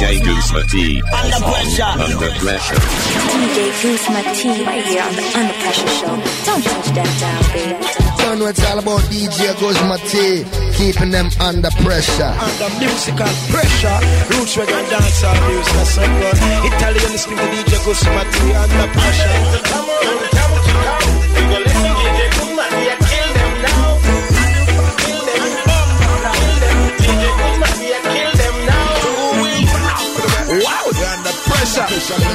DJ Guzma T. Under pressure. Under pressure. DJ Guzma T right here on the Under Pressure Show. Don't touch that dial, baby. You know it's all about DJ Guzma T, keeping them under pressure. Under musical pressure. Roots reggae and dancehall music. That's so good. Italian listening to DJ Guzma T. Under pressure. Come on. You go listen to DJ Guzma T. Kill them now. Kill them. DJ Guzma T. Kill them now. Wow. You're under pressure.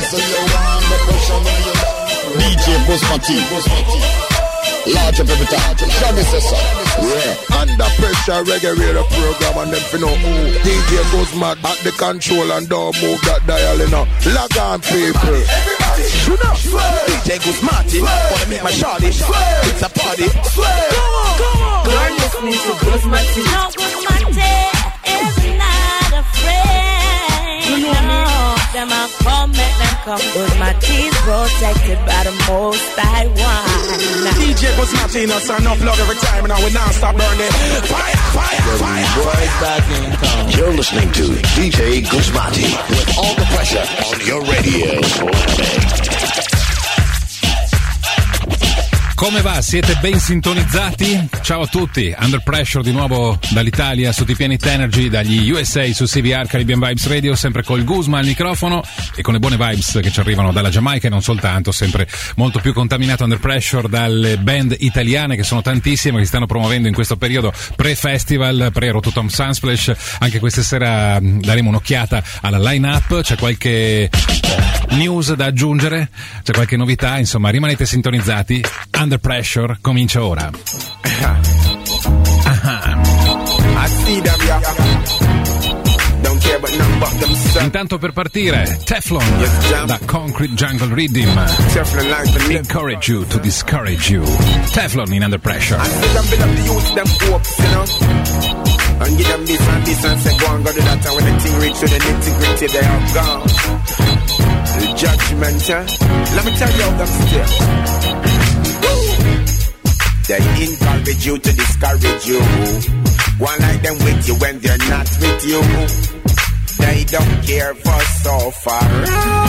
DJ Guzma T. Large up every time. Show me say so. Yeah. Under pressure reggae radio program and them for know who DJ Guzma at the control and don't move that dial, you know. Log on, people. Everybody should know. DJ Guzma T. Wanna meet my shawty. It's a party. Come on. You're listening to Guzma T. No, Guzma T is not afraid. You know me. Them I come, make them come. Guzma T is protected by the Most High One. DJ Guzma T, no son, no plug every time, and I will not stop burning. Fire. Boys back in town. You're listening to DJ Guzma T with all the pressure on your radio. Come va? Siete ben sintonizzati? Ciao a tutti, Under Pressure di nuovo dall'Italia su TPN Energy, dagli USA su CVR Caribbean Vibes Radio, sempre col Guzma al microfono e con le buone vibes che ci arrivano dalla Giamaica e non soltanto, sempre molto più contaminato Under Pressure dalle band italiane che sono tantissime, che stanno promuovendo in questo periodo pre-festival, pre-Rototom Sunsplash. Anche questa sera daremo un'occhiata alla line-up, c'è qualche news da aggiungere, c'è qualche novità, insomma rimanete sintonizzati. Under Pressure comincia ora. Intanto per partire Teflon da Concrete Jungle Rhythm. Encourage you to discourage you. Teflon in Under Pressure. And give them this and say go and go do that, and when the thing reach to the nitty-gritty they are gone. The judgment, let me tell you how them still. They encourage you to discourage you. One like them with you when they're not with you. They don't care for so far.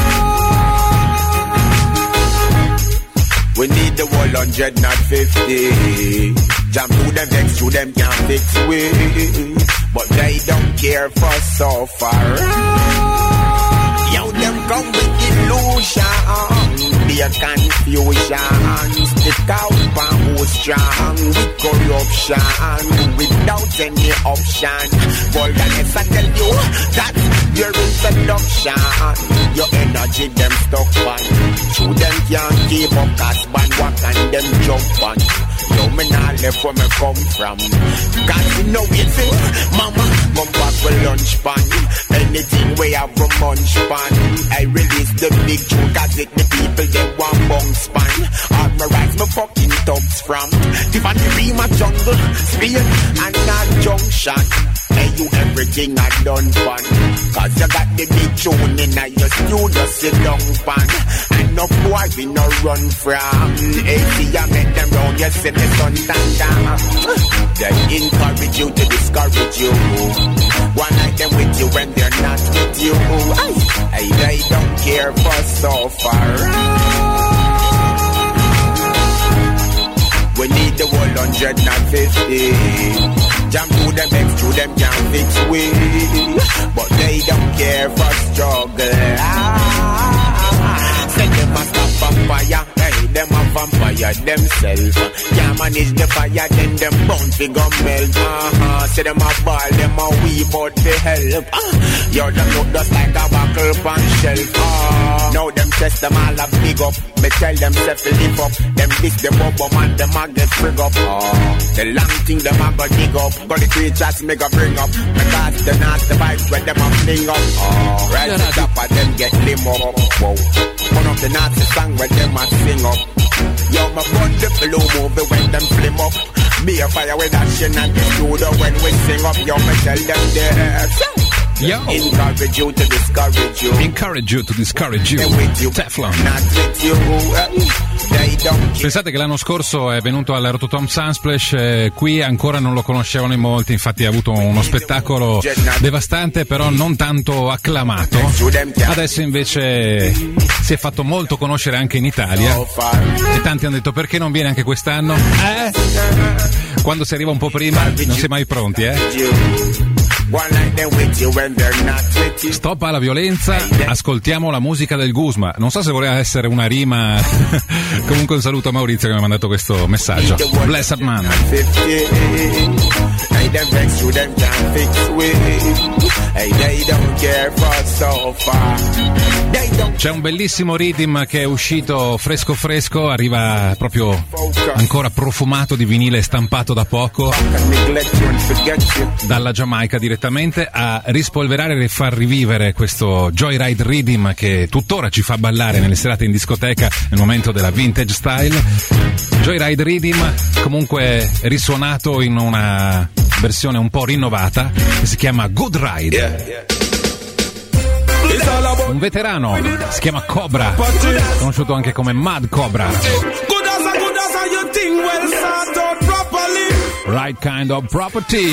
We need the 100, not 50. Jump to them, vex to them, can't fix we. But they don't care for so far. Yo, them come with illusion. Be a confusion. Stick out and who's strong. With corruption. Without any option. Vulgarness, I tell you, that's your introduction. Your energy, them stuck on. Through them can't keep up, cause band walk and them jump on. Yo, me not left where me come from. Cause you know it, see, mama, come back for lunch pan. Anything we have a munch pan. I release the big tune, cause it the people they want bounce pan. All my rights, me fucking thugs from Tiffany be my jungle, speed and not junction. Hey, you everything I done fun. Cause you got the big tune in your studio, sit down pan. And no boy we no run from. Hey, see I make them round, you see the sun stand down. They encourage you to discourage you. One night them with you when they're not with you. Hey, they don't care for so far. We need the 100, not 50. Jam to them, vex to them, can't fix we. But they don't care for struggle. Send them a stop on fire. Hey, them a vampire themselves. Can't manage the fire, then them bound fi go melt. Say them a ball, them a weep out the help. Yo, them look just like a buckle pan shelf. Now them test them all a big up. Me tell them self to live up. Them this the bubble man, them a get frig up. The long thing them a go dig up. Got the creatures me go bring up. Because the nasty vibes when them a fling up. Right on top of them get lim up. Whoa. One of the nasty song when them a sing up. Yo, my bun the flow movie when them flim up. Be a fire with action and the studio when we sing up. Yo, me tell them this. Yo. Encourage you to discourage you. Encourage you to discourage you. With you. Teflon. Not with you. Pensate che l'anno scorso è venuto al Rototom Sunsplash, qui ancora non lo conoscevano in molti, infatti ha avuto uno spettacolo devastante, però non tanto acclamato. Adesso invece si è fatto molto conoscere anche in Italia e tanti hanno detto: perché non viene anche quest'anno? Quando si arriva un po' prima non si è mai pronti, Stop alla violenza, ascoltiamo la musica del Guzma. Non so se voleva essere una rima. Comunque un saluto a Maurizio che mi ha mandato questo messaggio. Blessed man. C'è un bellissimo rhythm che è uscito fresco fresco, arriva proprio ancora profumato di vinile stampato da poco dalla Giamaica direttamente a rispolverare e far rivivere questo Joyride Rhythm che tuttora ci fa ballare nelle serate in discoteca nel momento della vintage style. Joyride Rhythm comunque risuonato in una versione un po' rinnovata che si chiama Good Ride. Un veterano si chiama Cobra, conosciuto anche come Mad Cobra. Right kind of property.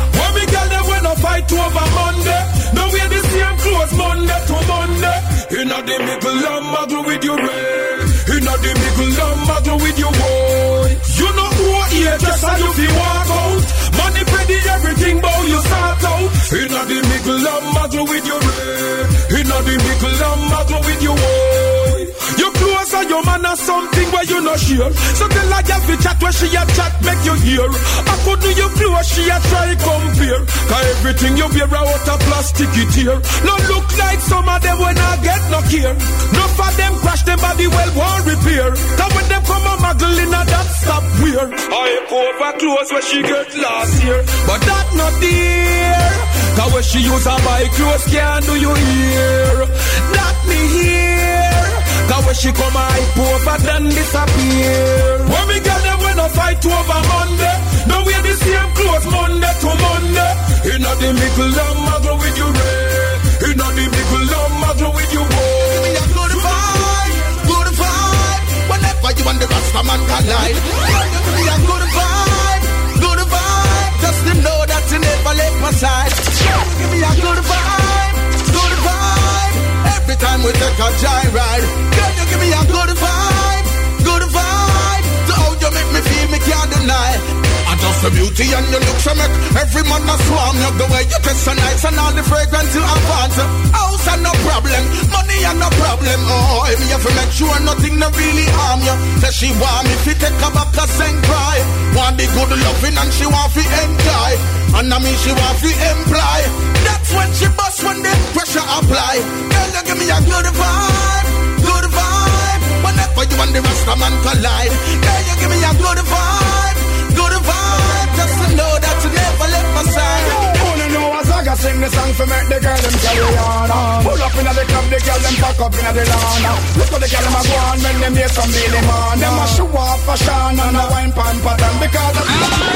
Fight over Monday, no wear the same clothes Monday to Monday. Inna the middle and muggle with your red. Inna the middle and muggle with your boy. You know who here just how you feel walk out. Money ready, everything bow you start out. Inna the middle and muggle with your red. Inna the middle and muggle with your boy. Your clothes and your man are something where you not share. So tell like every chat where she a chat make you hear. I could do your clothes, she a try compare. Cause everything you wear out of plastic it here. No look like some of them when I get no care. No for them crash them body well won't repair. Cause when them come a muggle in a that stop wear. I over clothes where she get last year. But that not there. Cause when she use a buy clothes can't do you hear. That me here. Cause when she come hype over then disappear. When we get them when I fight over Monday. No wear the same clothes Monday to Monday. Inna the middle and muggle with you red. Inna the middle and muggle with you boy. Give me a good vibe, good vibe. Whenever you and the Rastaman collide. Give me a good vibe, good vibe. Just to know that you never left my side. Give me a good vibe, good vibe. Every time we take a joyride. Girl, you give me a good vibe, good vibe. To how you make me feel, me can't deny. And just the beauty and your looks you make every man a swarm you. The way you dress so nice and all the fragrance you advance. House and no problem, money and no problem. Oh, me have to make sure nothing no really harm you. Say she want me to take her back and sing cry. Want the good loving and she want to enjoy. And I mean she want to imply. That's when she bust when the pressure apply. Girl, you give me a good vibe, good vibe. Whenever you and the Rastaman collide. Girl, you give me a good vibe, good vibe. Just to know that you never left my side. Wanna know a Zaga sing the song for make the girl them carry on. Pull up inna the club, the girl them pack up inna the lawn. Look how the girl them a go on when them hear some Billy Man. Them a show off fashion and a wine pan pattern because of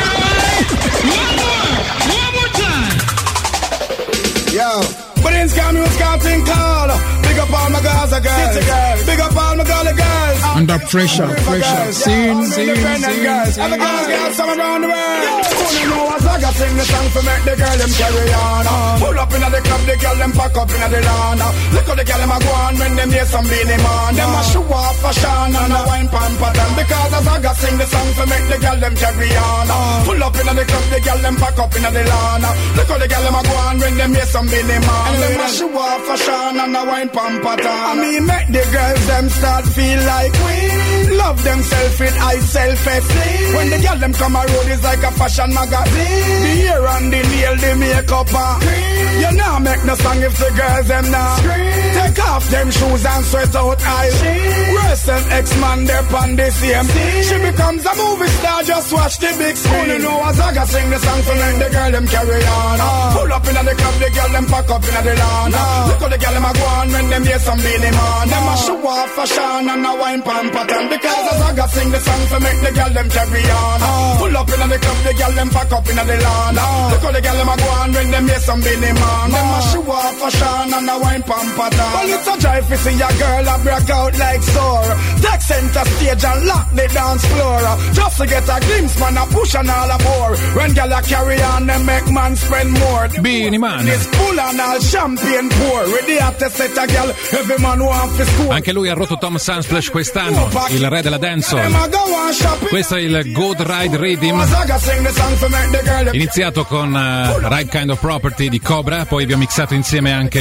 one more time. Yo, but in scam music can't think call. Big up all my Gaza girls, big up all my Gully girls. Under pressure, pressure. Scene. Girls, other girls some around the world. You know a Zaga sing the song for make the girl them carry on. Pull up inna the club, the girl them pack up inna the lawn. Look how the girl them a go on when them hear some Billy Man. Them a show off fashion and a wine pan pattern because a Zaga sing the song for make the girl them carry on. Pull up inna the club, the girl them pack up inna the lawn. Look how the girl them a go on when them hear some Billy Man. Them a show off fashion and a wine pan pattern. I mean make the girls them start feel like queen. Love themselves with high self-esteem. When the girl them come a road it's like a fashion magazine. The hair and the nail, the makeup and you now make no song if the girls them now take off them shoes and sweat out eyes. Worse than X-Man they're on the same. She becomes a movie star, just watch the big screen. You know a Zaga sing the song for make the girl them carry on. Pull up inna the club, the girl them pack up inna the lawn. Look how the gal them a go on when them hear some Beenie Man. Them a show off fashion and a wine pan pattern. Because as I got sing the song to make the gal them carry on. Pull up in the club, the gal them pack up in the lawn. Look how the gal them a go on when them hear some Beenie Man. Them a show off fashion and a wine pan pattern. Well, it's a drive to see a girl a break out like sore. Take center stage and lock the dance floor. Just to get a glimpse, man, a push and all a bore. When gal a carry on, them make man spend more. Beenie Man. It's full and all champagne pour. Ready to set a gal, every man want to score. Anche lui ha rotto Tom Sunsplash quest'anno, il re della dancehall. Questo è il Good Ride Rhythm, iniziato con Right Kind of Property di Cobra, poi abbiamo mixato insieme anche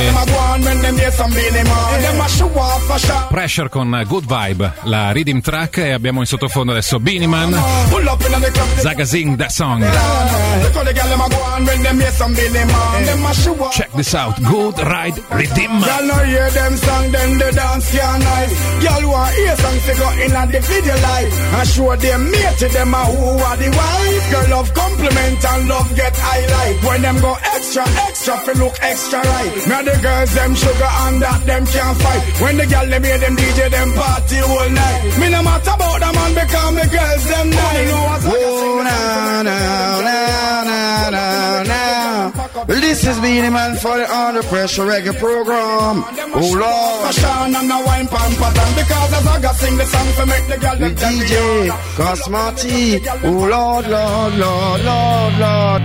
Pressure con Good Vibe, la rhythm track, e abbiamo in sottofondo adesso Beenie Man, Zaga Zing That Song. Check this out, Good Ride Rhythm. Y'all know hear them song, then the dance can nice. Y'all want hear song to go in and the video live and show them mate to them who are the wife. Girl love compliment and love get highlight. When them go extra, fi look extra right. Now the girls them sugar and that them can't fight. When the girl them hear them DJ them party all night. Me no matter about the man because me girls them nice. Oh na na na na na na. This is Beenie Man for the Under Pressure Reggae program. Oh Lord, fashion and a wine pan pattern. Because as I got sing the song to make the girl them DJ Cosmati. Oh Lord, Lord, Lord, Lord, Lord.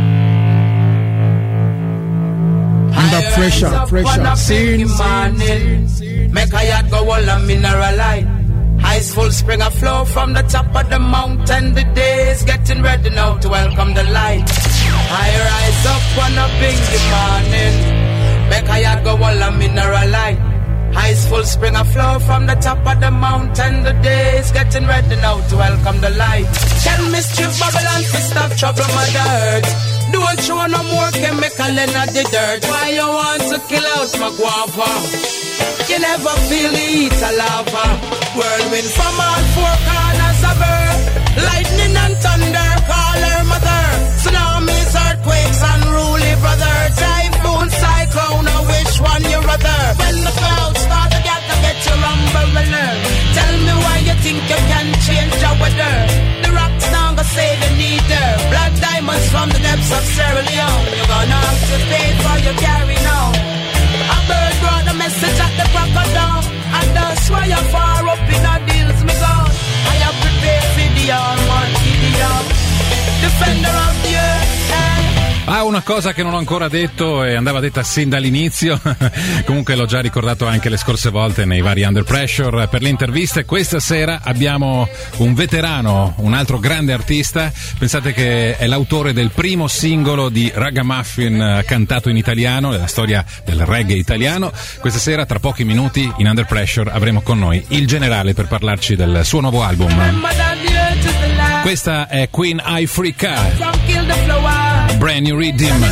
Under pressure, scene. Make a yard go all a mineral light. Ice full spring a flow from the top of the mountain. The day is getting ready now to welcome the light. I rise up on a big morning. Make a yard go all a mineral light. Ice full spring a flow from the top of the mountain. The day is getting ready now to welcome the light. Tell mischief Babylon to stop trouble my dirt. Don't show no more chemical in the dirt. Why you want to kill out my guava? You never feel the heat of lava. Whirlwind from all four corners of earth. Lightning and thunder call her mother. Tsunamis, earthquakes, unruly brother. Typhoon, cyclone, which one you rather? When the clouds start to get you rumbling. Tell me why you think you can change the weather. The rocks now gonna say they need her. Black diamonds from the depths of Sierra Leone. You're gonna have to pay for your carry now. A bird brought a message at the crack of dawn. And that's why you're far up in our deals, me gone. I have prepared for the Almighty, defender of the earth. Ah, una cosa che non ho ancora detto e andava detta sin dall'inizio, comunque l'ho già ricordato anche le scorse volte nei vari Under Pressure per le interviste. Questa sera abbiamo un veterano, un altro grande artista. Pensate che è l'autore del primo singolo di Ragamuffin cantato in italiano, nella storia del reggae italiano. Questa sera, tra pochi minuti, in Under Pressure avremo con noi il generale per parlarci del suo nuovo album. Questa è Queen Ifrica, brand new rhythm.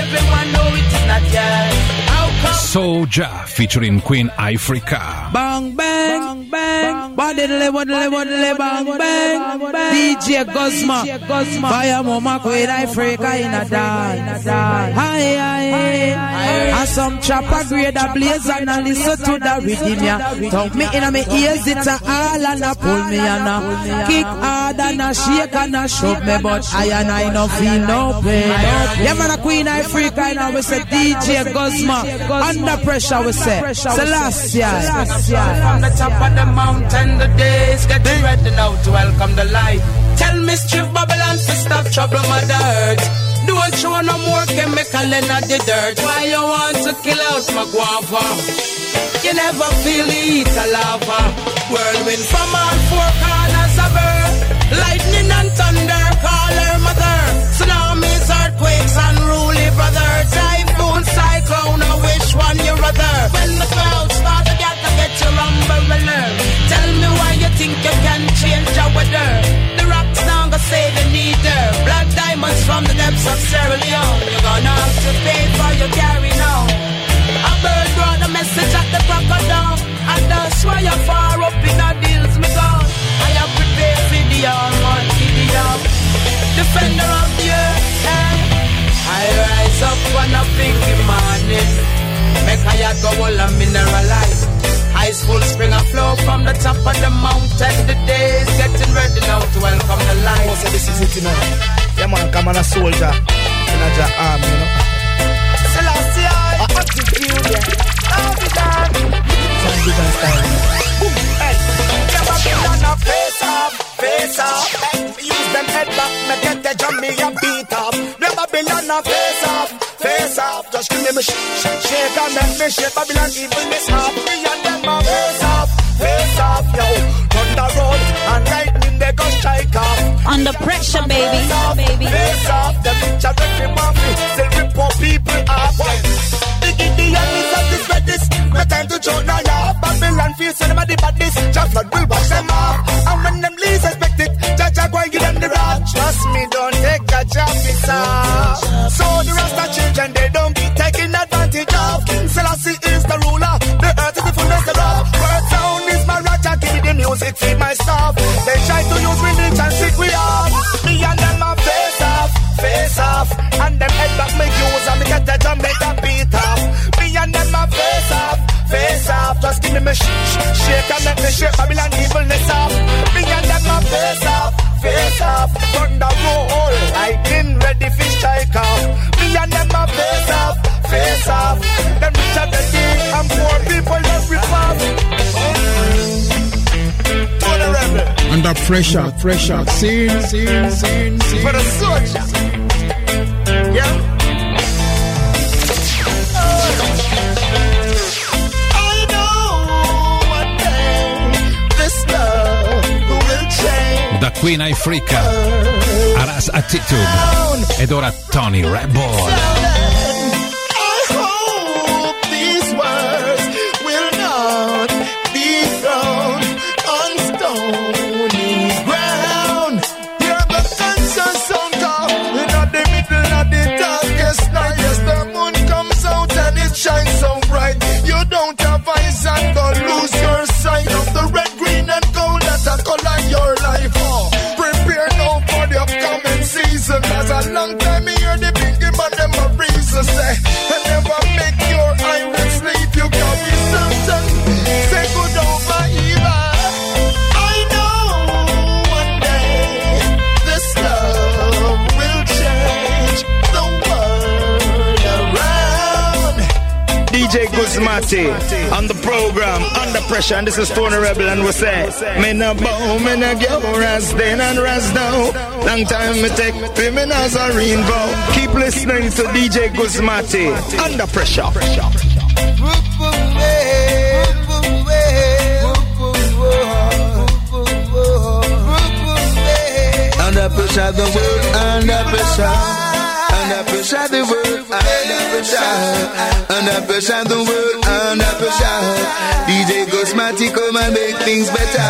Soulja featuring Queen Ifrica. Bang bang bang, bodily bang bang. DJ Guzma, fire mama Queen Ifrica in a dance. Hi hi, and some chopper grade a blaze and a listen to the rhythm ya. Talk me in a me ears, it's a all and a pull me and a kick hard and a shake and a shove me, but I no feel no pain. Yeah man, a Queen Ifrica and we say DJ Guzma. Under pressure we say Celestia. From the top of the mountain, the day is getting ready now to welcome the light. Tell mischief Babylon to stop trouble my dirt. Don't show no more chemical in the dirt. Why you want to kill out my guava? You never feel the heat of lava. Whirlwind from all four corners of earth. Lightning and thunder call her mother. Tsunamis, earthquakes, unruly brother. Typhoon, cyclone, which one you rather? When the clouds start to get you rumbling. Tell me why you think you can change the weather. The rocks now gonna say they need her. Black diamonds from the depths of Sierra Leone. You're gonna have to pay for your carry now. A bird brought a message at the crack of dawn. And that's why you're far up in our deals, me gone. I have prepared for the Almighty, defender of the earth. I rise up on a big morning. Make a go all and mineralize. Ice full spring and flow from the top of the mountain. The day is getting ready now to welcome the light. Oh, so this is it, you know. Yeah, man, come on, a soldier in a your arm, you know. Celestia, attitude, I'll be done. Some good and style. Hey, never been on a face off, face off. Hey, use them head back, me get the drum, me a beat up. Never been on a face off, face off. Just give me my shake and make me shake. Babylon evil miss half. Me and them a face off, yo. Thunder road and lightning they go strike off. Under pressure, baby. Face off, the picture every mafia. Still rip poor people off. The enemies of this redness. No time to joke now, yeah. Babylon feels so them a the badness. Just flood will wash them off. And when them least expect it, Jaja go and give them the rap. Trust me, don't take a job, it's off. So the Rasta children, they don't be taking advantage of. King Selassie is the ruler. The earth is the fullness thereof. Word sound is my raja, give me the music, feed my stuff. They try to use religion, sick we off. Me and them a face off. And them head back me use and me get the drum, make a beat off. Me and them a face off. Just give me my shake and make me shake Babylon evilness off. Me and them a face off. Thunder roll, lightning ready for strike off. Me and them a face off. Them rich at the king and poor people that rip off. For the rebel. Under pressure, scene. For the soldier. Yeah. I know one day this love will change. Da Queen Africa, Aras Attitude, ed ora Tony Rebel. Shine so bright, you don't have eyes and don't lose your sight of the red, green and gold that are color your life. Oh, prepare now for the upcoming season. Cause a long time you hear the big man them a reason say, and never make your iron sleep. You carry something, say good over evil. I know one day this love will change the world around. DJ Guzmati on the program, Under Pressure, and this is Tony Rebel, and we say, me na bow, me na go, ras then and ras down. Long time me take women as a rainbow. Keep listening to DJ Guzmati, Under Pressure. Under pressure, the world, under pressure. Under pressure, the world, under pressure. Under pressure, the world, under pressure. DJ Guzmati come and make things better.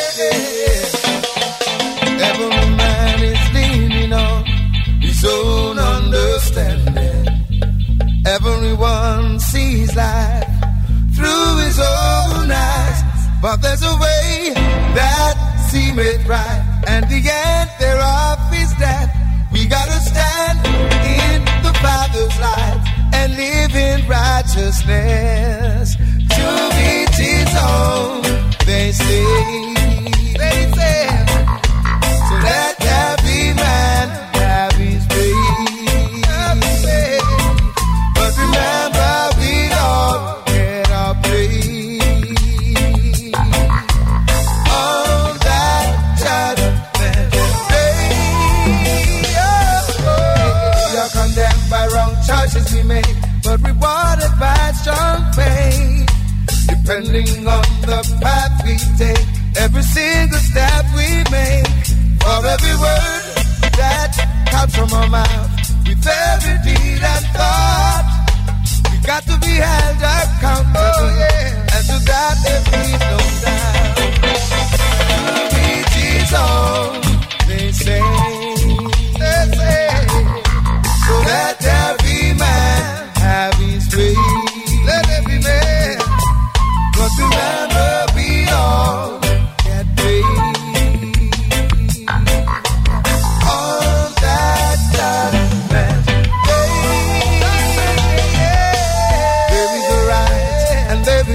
Every man is leaning on his own understanding. Everyone sees life through his own eyes. But there's a way that seemeth right, and the end thereof is death. We gotta stand in the Father's light and live in righteousness. To each his own, they say. So let every man have his way. But remember, we all get our place on that judgment day. We are condemned by wrong choices we make, but rewarded by strong faith. Depending on the path we take, every single step we make, for every word that comes from our mouth, with every deed and thought, we got to be held accountable, and to that there is no doubt. To each his own, they say, so let every man have his way. Let every man, but remember we all get paid on that judgment day. There is a right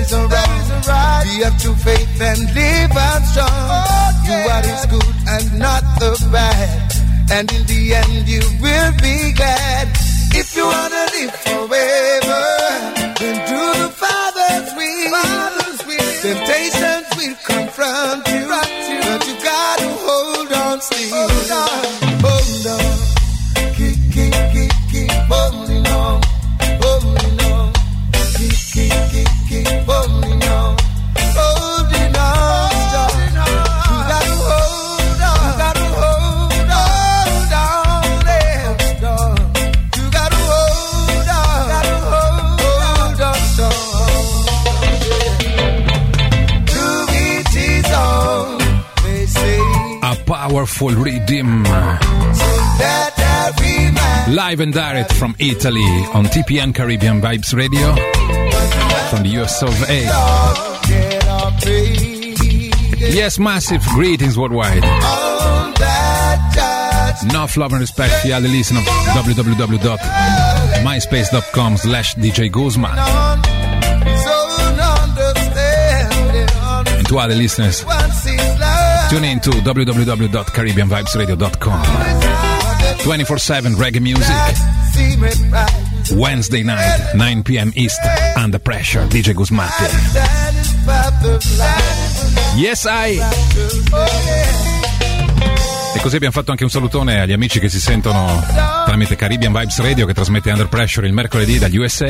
is a right. Be of true faith and live on strong. Do what is good and not the bad, and in the end you will be glad. If you wanna live forever, then do the Father's will. Temptations will confront you, but you gotta hold on still. Hold on. Keep holding on. Holding on. Keep holding on. Holding on. You gotta hold on. You gotta hold on. Hold on. You gotta hold on. Hold on. To each his own, they say. A powerful rhythm. Live and direct from Italy on TPN Caribbean Vibes Radio from the US of A. Yes, massive greetings worldwide. Enough love and respect for all the listeners of www.myspace.com/DJ Guzma. And to other listeners, tune in to www.caribbeanvibesradio.com. 24/7 reggae music. Wednesday night, 9 p.m. East, Under Pressure, DJ Guzmati. Yes, I. E così abbiamo fatto anche un salutone agli amici che si sentono tramite Caribbean Vibes Radio, che trasmette Under Pressure il mercoledì dagli USA.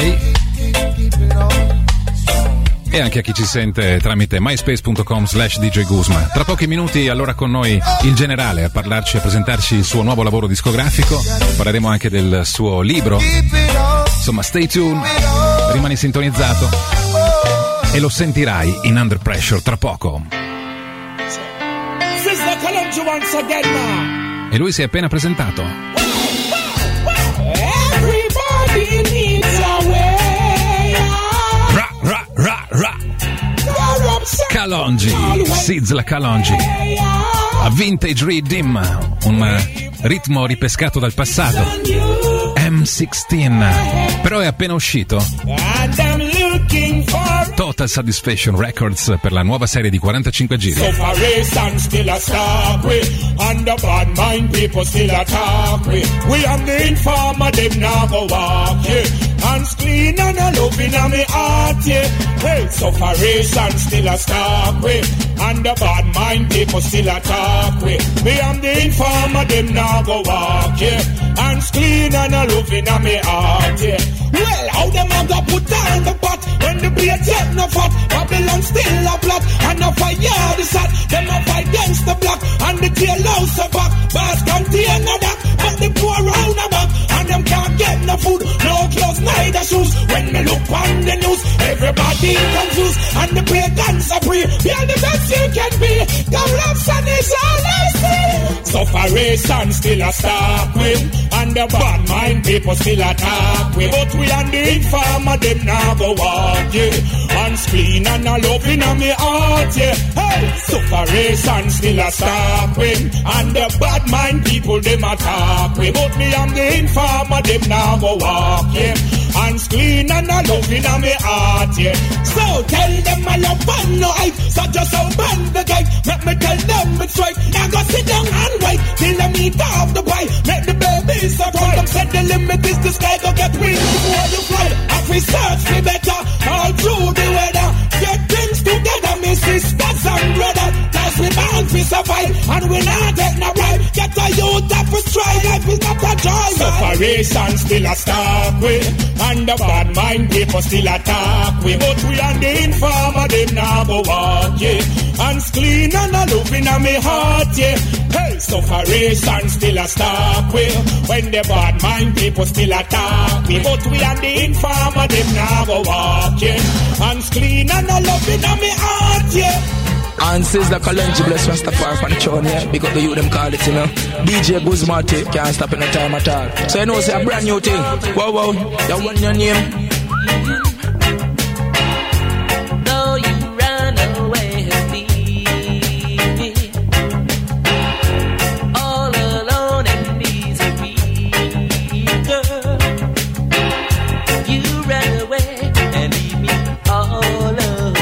E anche a chi ci sente tramite myspace.com/DJ Guzma. Tra pochi minuti allora con noi il generale a parlarci, a presentarci il suo nuovo lavoro discografico. Parleremo anche del suo libro. Insomma, stay tuned, rimani sintonizzato e lo sentirai in Under Pressure tra poco. E lui si è appena presentato. Everybody needs a way. Kalonji, Sizzla Kalonji, a Vintage Rhythm, un ritmo ripescato dal passato. M16, però è appena uscito. Total Satisfaction Records per la nuova serie di 45 giri. So far and still a star with, and the bad mind people still a talk with. We am the informer, them now go walk, yeah. Hands clean and a love in a me heart, yeah. Hey, so far and still a star with, and the bad mind people still a talk with. We am the informer, them now go walk, yeah. Hands clean and a love in a me heart, yeah. Well, how them a go put down the pot when the beer take no fat? Babylon still a plot, and a fire the sat. Them a fight against the block, and the tail house a back. Bars contain a that, but the poor round a back. And them can't get no food, no clothes, neither shoes. When me look on the news, everybody confused, and the pagans are free. You're the best you can be. Corruption is all I see. Sufferation still a stop with, and the bad mind people still attack with. But we and the informer, them now go walk, yeah. Hands clean and a love in a me heart, yeah. Hey, sufferation still a stop with, and the bad mind people, them attack with. But me and the informer, them now go walk, yeah. Hands clean and a love in a me heart, yeah. So tell them I love fun, no hype. So just open the gate, make me tell them it's right. Now go sit down and wait till I meet off the bite. Make the babies a cry. Them said the limit is the sky, go get wind before you fly. If we search for better, all through the weather. Get things together, me sisters and brothers. Cause we bound to survive, and we not take no bribe. Get a youth up for stride, life is not a joy. Separation still a start with, and the bad mind people still attack with. But we and the informer, them now go walk, yeah. Hands clean and a love in a me heart, yeah. Hey, separation still a start with, when the bad mind people still attack with. But we and the informer, them now go walk, yeah. Hands clean and a love in a me heart, yeah. And says the Kalenji bless Rastafari from the tune, yeah. Because the youth them call it, you know. DJ Guzmati can't stop in no time at all. So you know, it's a brand new thing. Wow, wow, you want your name? Though you run away and leave me all alone and misery, girl, you ran away and leave me all alone.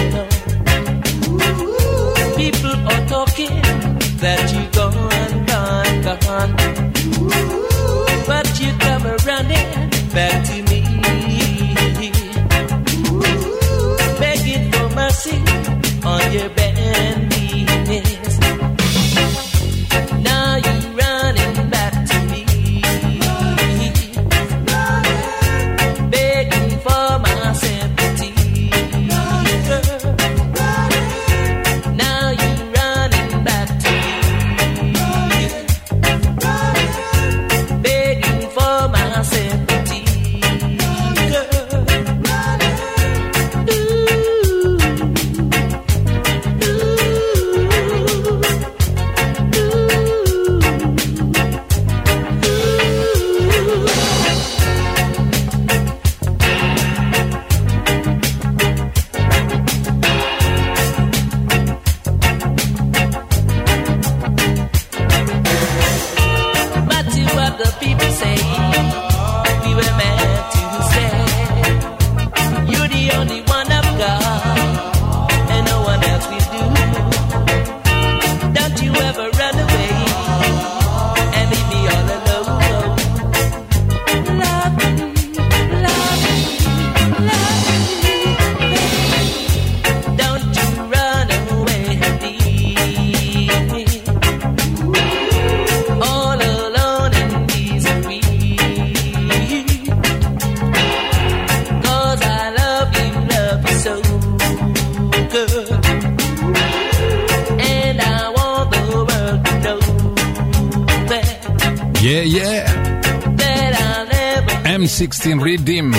M16 Redeem.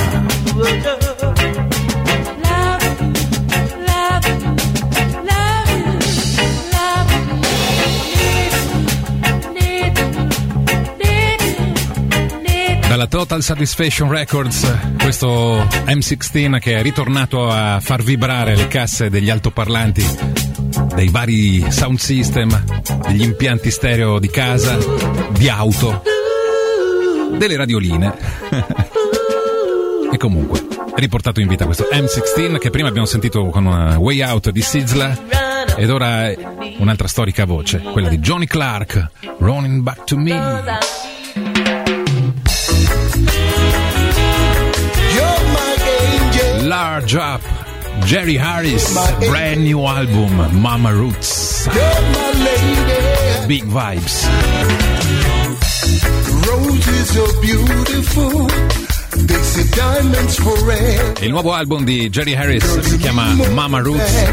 Dalla Total Satisfaction Records, questo M16 che è ritornato a far vibrare le casse degli altoparlanti, dei vari sound system, degli impianti stereo di casa, di auto, delle radioline. E comunque, è riportato in vita questo M16 che prima abbiamo sentito con Way Out di Sizzla, ed ora è un'altra storica voce, quella di Johnny Clark, Running Back to Me. Large Up, Jerry Harris, brand new album, Mama Roots. Big vibes. Roses are beautiful. They say diamonds forever. Il nuovo album di Jerry Harris si chiama Mama Roots.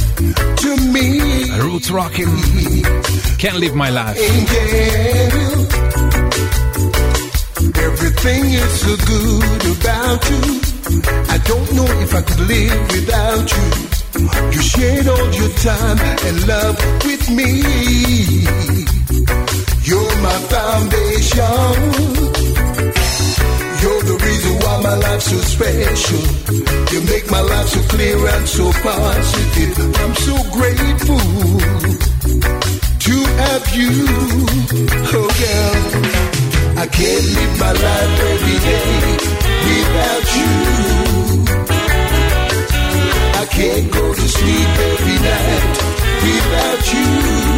Roots Rockin', Can't Live My Life. Everything is so good about you. I don't know if I could live without you. You shared all your time and love with me. You're my foundation. You're the reason why my life's so special. You make my life so clear and so positive. I'm so grateful to have you. Oh girl, I can't live my life every day without you. I can't go to sleep every night without you.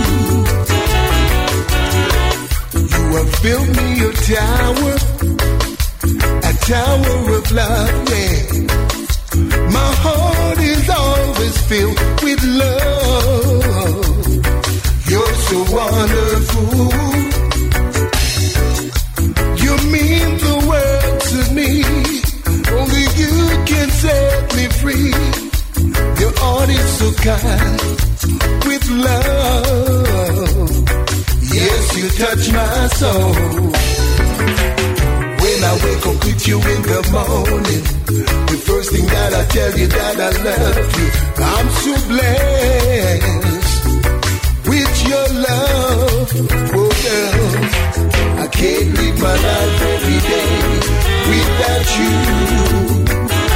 You have built me a tower of love, yeah. My heart is always filled with love. You're so wonderful. You mean the world to me. Only you can set me free. Your heart is so kind with love. Yes, you touch my soul. When I wake up with you in the morning, the first thing that I tell you that I love you. I'm so blessed with your love. Oh girl, I can't live my life every day without you.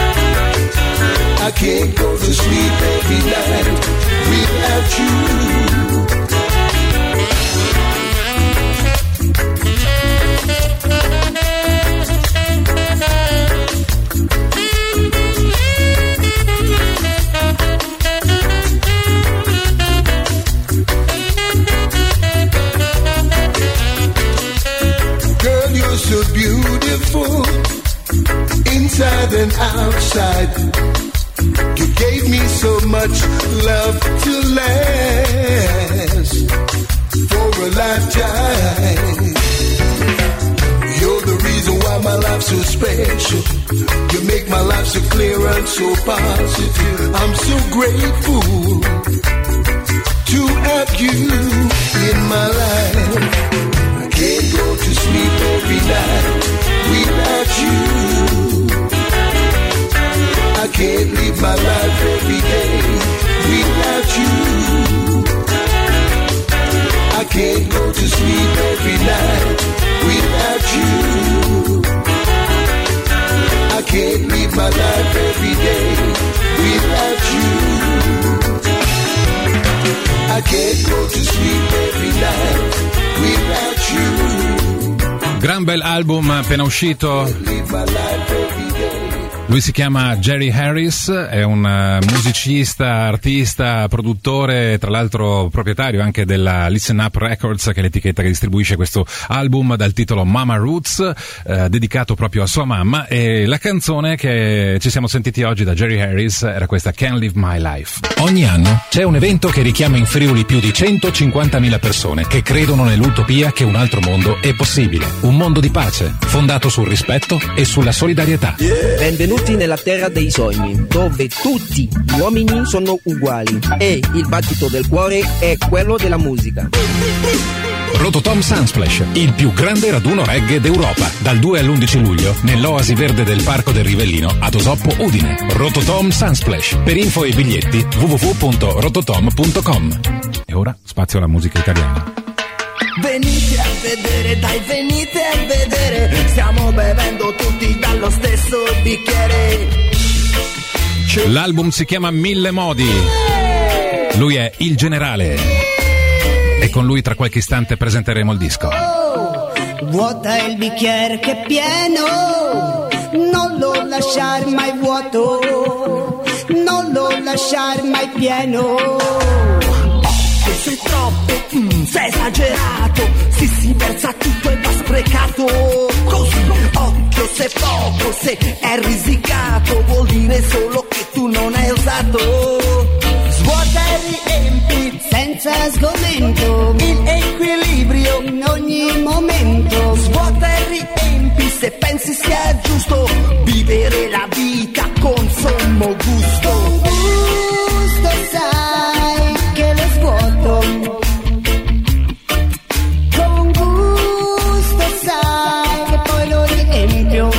I can't go to sleep every night without you. Girl, you're so beautiful, inside and outside. You gave me so much love to last for a lifetime. You're the reason why my life's so special. You make my life so clear and so positive. I'm so grateful to have you in my life. I can't go to sleep every night without you. I can't live my life every day without you. I can't go to sleep every night without you. I can't live my life every day without you. I can't go to sleep every night without you. Gran bel album appena uscito. Lui si chiama Jerry Harris, è un musicista, artista, produttore, tra l'altro proprietario anche della Listen Up Records, che è l'etichetta che distribuisce questo album dal titolo Mama Roots, dedicato proprio a sua mamma. E la canzone che ci siamo sentiti oggi da Jerry Harris era questa, Can't Live My Life. Ogni anno c'è un evento che richiama in Friuli più di 150.000 persone che credono nell'utopia che un altro mondo è possibile. Un mondo di pace, fondato sul rispetto e sulla solidarietà. Benvenuti nella terra dei sogni, dove tutti gli uomini sono uguali e il battito del cuore è quello della musica. Rototom Sunsplash, il più grande raduno reggae d'Europa, dal 2 all'11 luglio nell'oasi verde del Parco del Rivellino ad Osoppo Udine. Rototom Sunsplash. Per info e biglietti www.rototom.com. E ora spazio alla musica italiana. Venite a vedere, dai, venite a vedere, stiamo bevendo tutti dallo stesso bicchiere. L'album si chiama Mille Modi. Lui è Il Generale e con lui tra qualche istante presenteremo il disco. Vuota il bicchiere che è pieno, non lo lasciar mai vuoto, non lo lasciar mai pieno. Sei troppo, sei esagerato, si versa tutto e va sprecato. Così, occhio se poco, se è risicato, vuol dire solo che tu non hai usato. Svuota e riempi, senza sgomento, in equilibrio in ogni momento. Svuota e riempi, se pensi sia giusto, vivere la vita con sommo gusto. Gusto sai che lo svuoto, con gusto sai che poi lo riempio.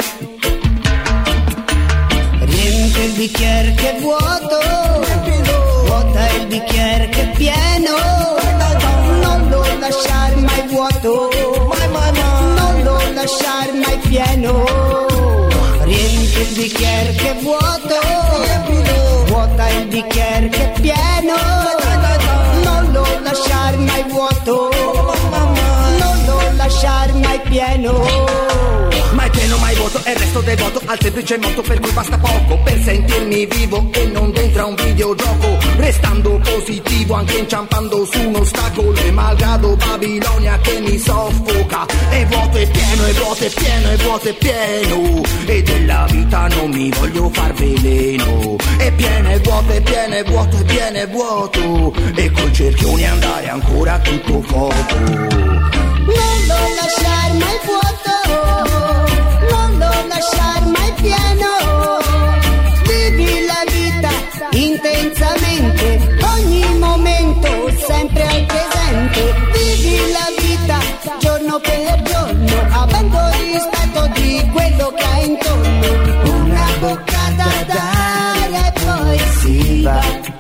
Riempio il bicchiere che è vuoto, vuota il bicchiere che è pieno, non lo lasciar mai vuoto, non lo lasciar mai pieno. Riempio il bicchiere che è vuoto, vuota il bicchiere che è pieno, non lo lasciar mai vuoto, non lo lasciar mai pieno. Mai pieno, mai vuoto, e il resto devoto al semplice moto per cui basta poco per sentirmi vivo e non dentro a un videogioco, restando positivo anche inciampando su un ostacolo e malgrado Babilonia che mi soffoca. E vuoto e pieno, e vuoto e pieno, e vuoto e pieno, e della vita non mi voglio far veleno. E pieno e vuoto e pieno e vuoto e pieno e vuoto, e col cerchione andare ancora tutto foto. Non lo lasciar mai vuoto, non lo lasciar mai pieno, vivi la vita intensamente, ogni momento sempre al presente, vivi la vita giorno per giorno, avendo rispetto di quello che hai intorno, una boccata d'aria e poi si va,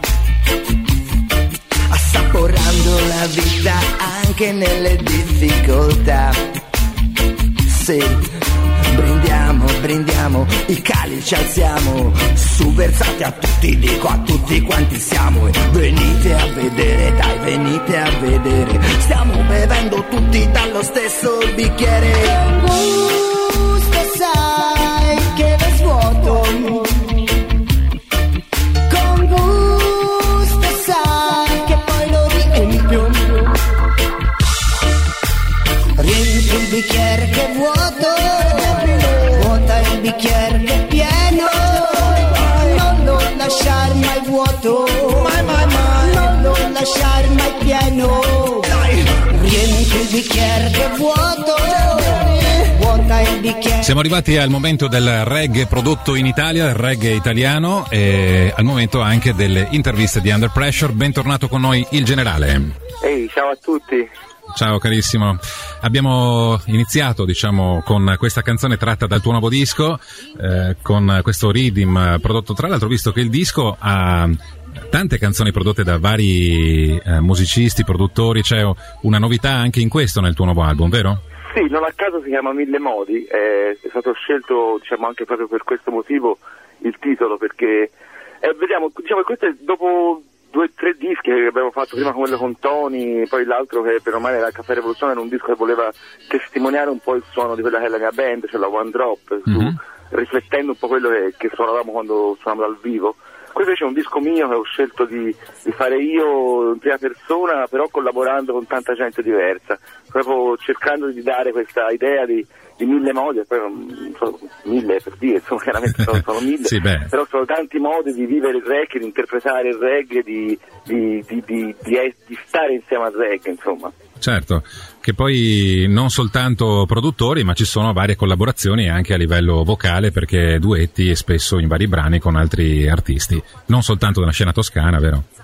assaporando la vita anche nelle difficoltà. Sì, brindiamo, brindiamo, i calici alziamo, su versati a tutti, dico a tutti quanti siamo. E venite a vedere, dai, venite a vedere, stiamo bevendo tutti dallo stesso bicchiere. Gusto sai che lo svuoto, con gusto sai che poi lo riempio. Riempio il bicchiere che è vuoto, vuota il bicchiere che è pieno, non lo lasciar mai vuoto, non lo lasciar mai pieno. Riempio il bicchiere che è vuoto, vuota il bicchiere. Siamo arrivati al momento del reggae prodotto in Italia, del reggae italiano, e al momento anche delle interviste di Under Pressure. Bentornato con noi il Generale. Ehi, ciao a tutti. Ciao carissimo, abbiamo iniziato con questa canzone tratta dal tuo nuovo disco, con questo Rhythm prodotto, tra l'altro visto che il disco ha tante canzoni prodotte da vari musicisti, produttori, c'è una novità anche in questo nel tuo nuovo album, vero? Sì, non a caso si chiama Mille Modi, è stato scelto anche proprio per questo motivo il titolo, perché vediamo, questo è dopo 2 o 3 dischi che abbiamo fatto, prima quello con Tony, poi l'altro che per ormai era Caffè Rivoluzione, era un disco che voleva testimoniare un po' il suono di quella che è la mia band, cioè la One Drop, riflettendo un po' quello che suonavamo quando suonavamo dal vivo. Questo invece è un disco mio che ho scelto di fare io in prima persona, però collaborando con tanta gente diversa, proprio cercando di dare questa idea di mille modi, e poi non sono mille per dire, insomma, chiaramente sono mille, sì, però sono tanti modi di vivere il reggae, di interpretare il reggae, di stare insieme al reggae, insomma. Certo, che poi non soltanto produttori, ma ci sono varie collaborazioni anche a livello vocale, perché duetti e spesso in vari brani con altri artisti, non soltanto della scena toscana, vero?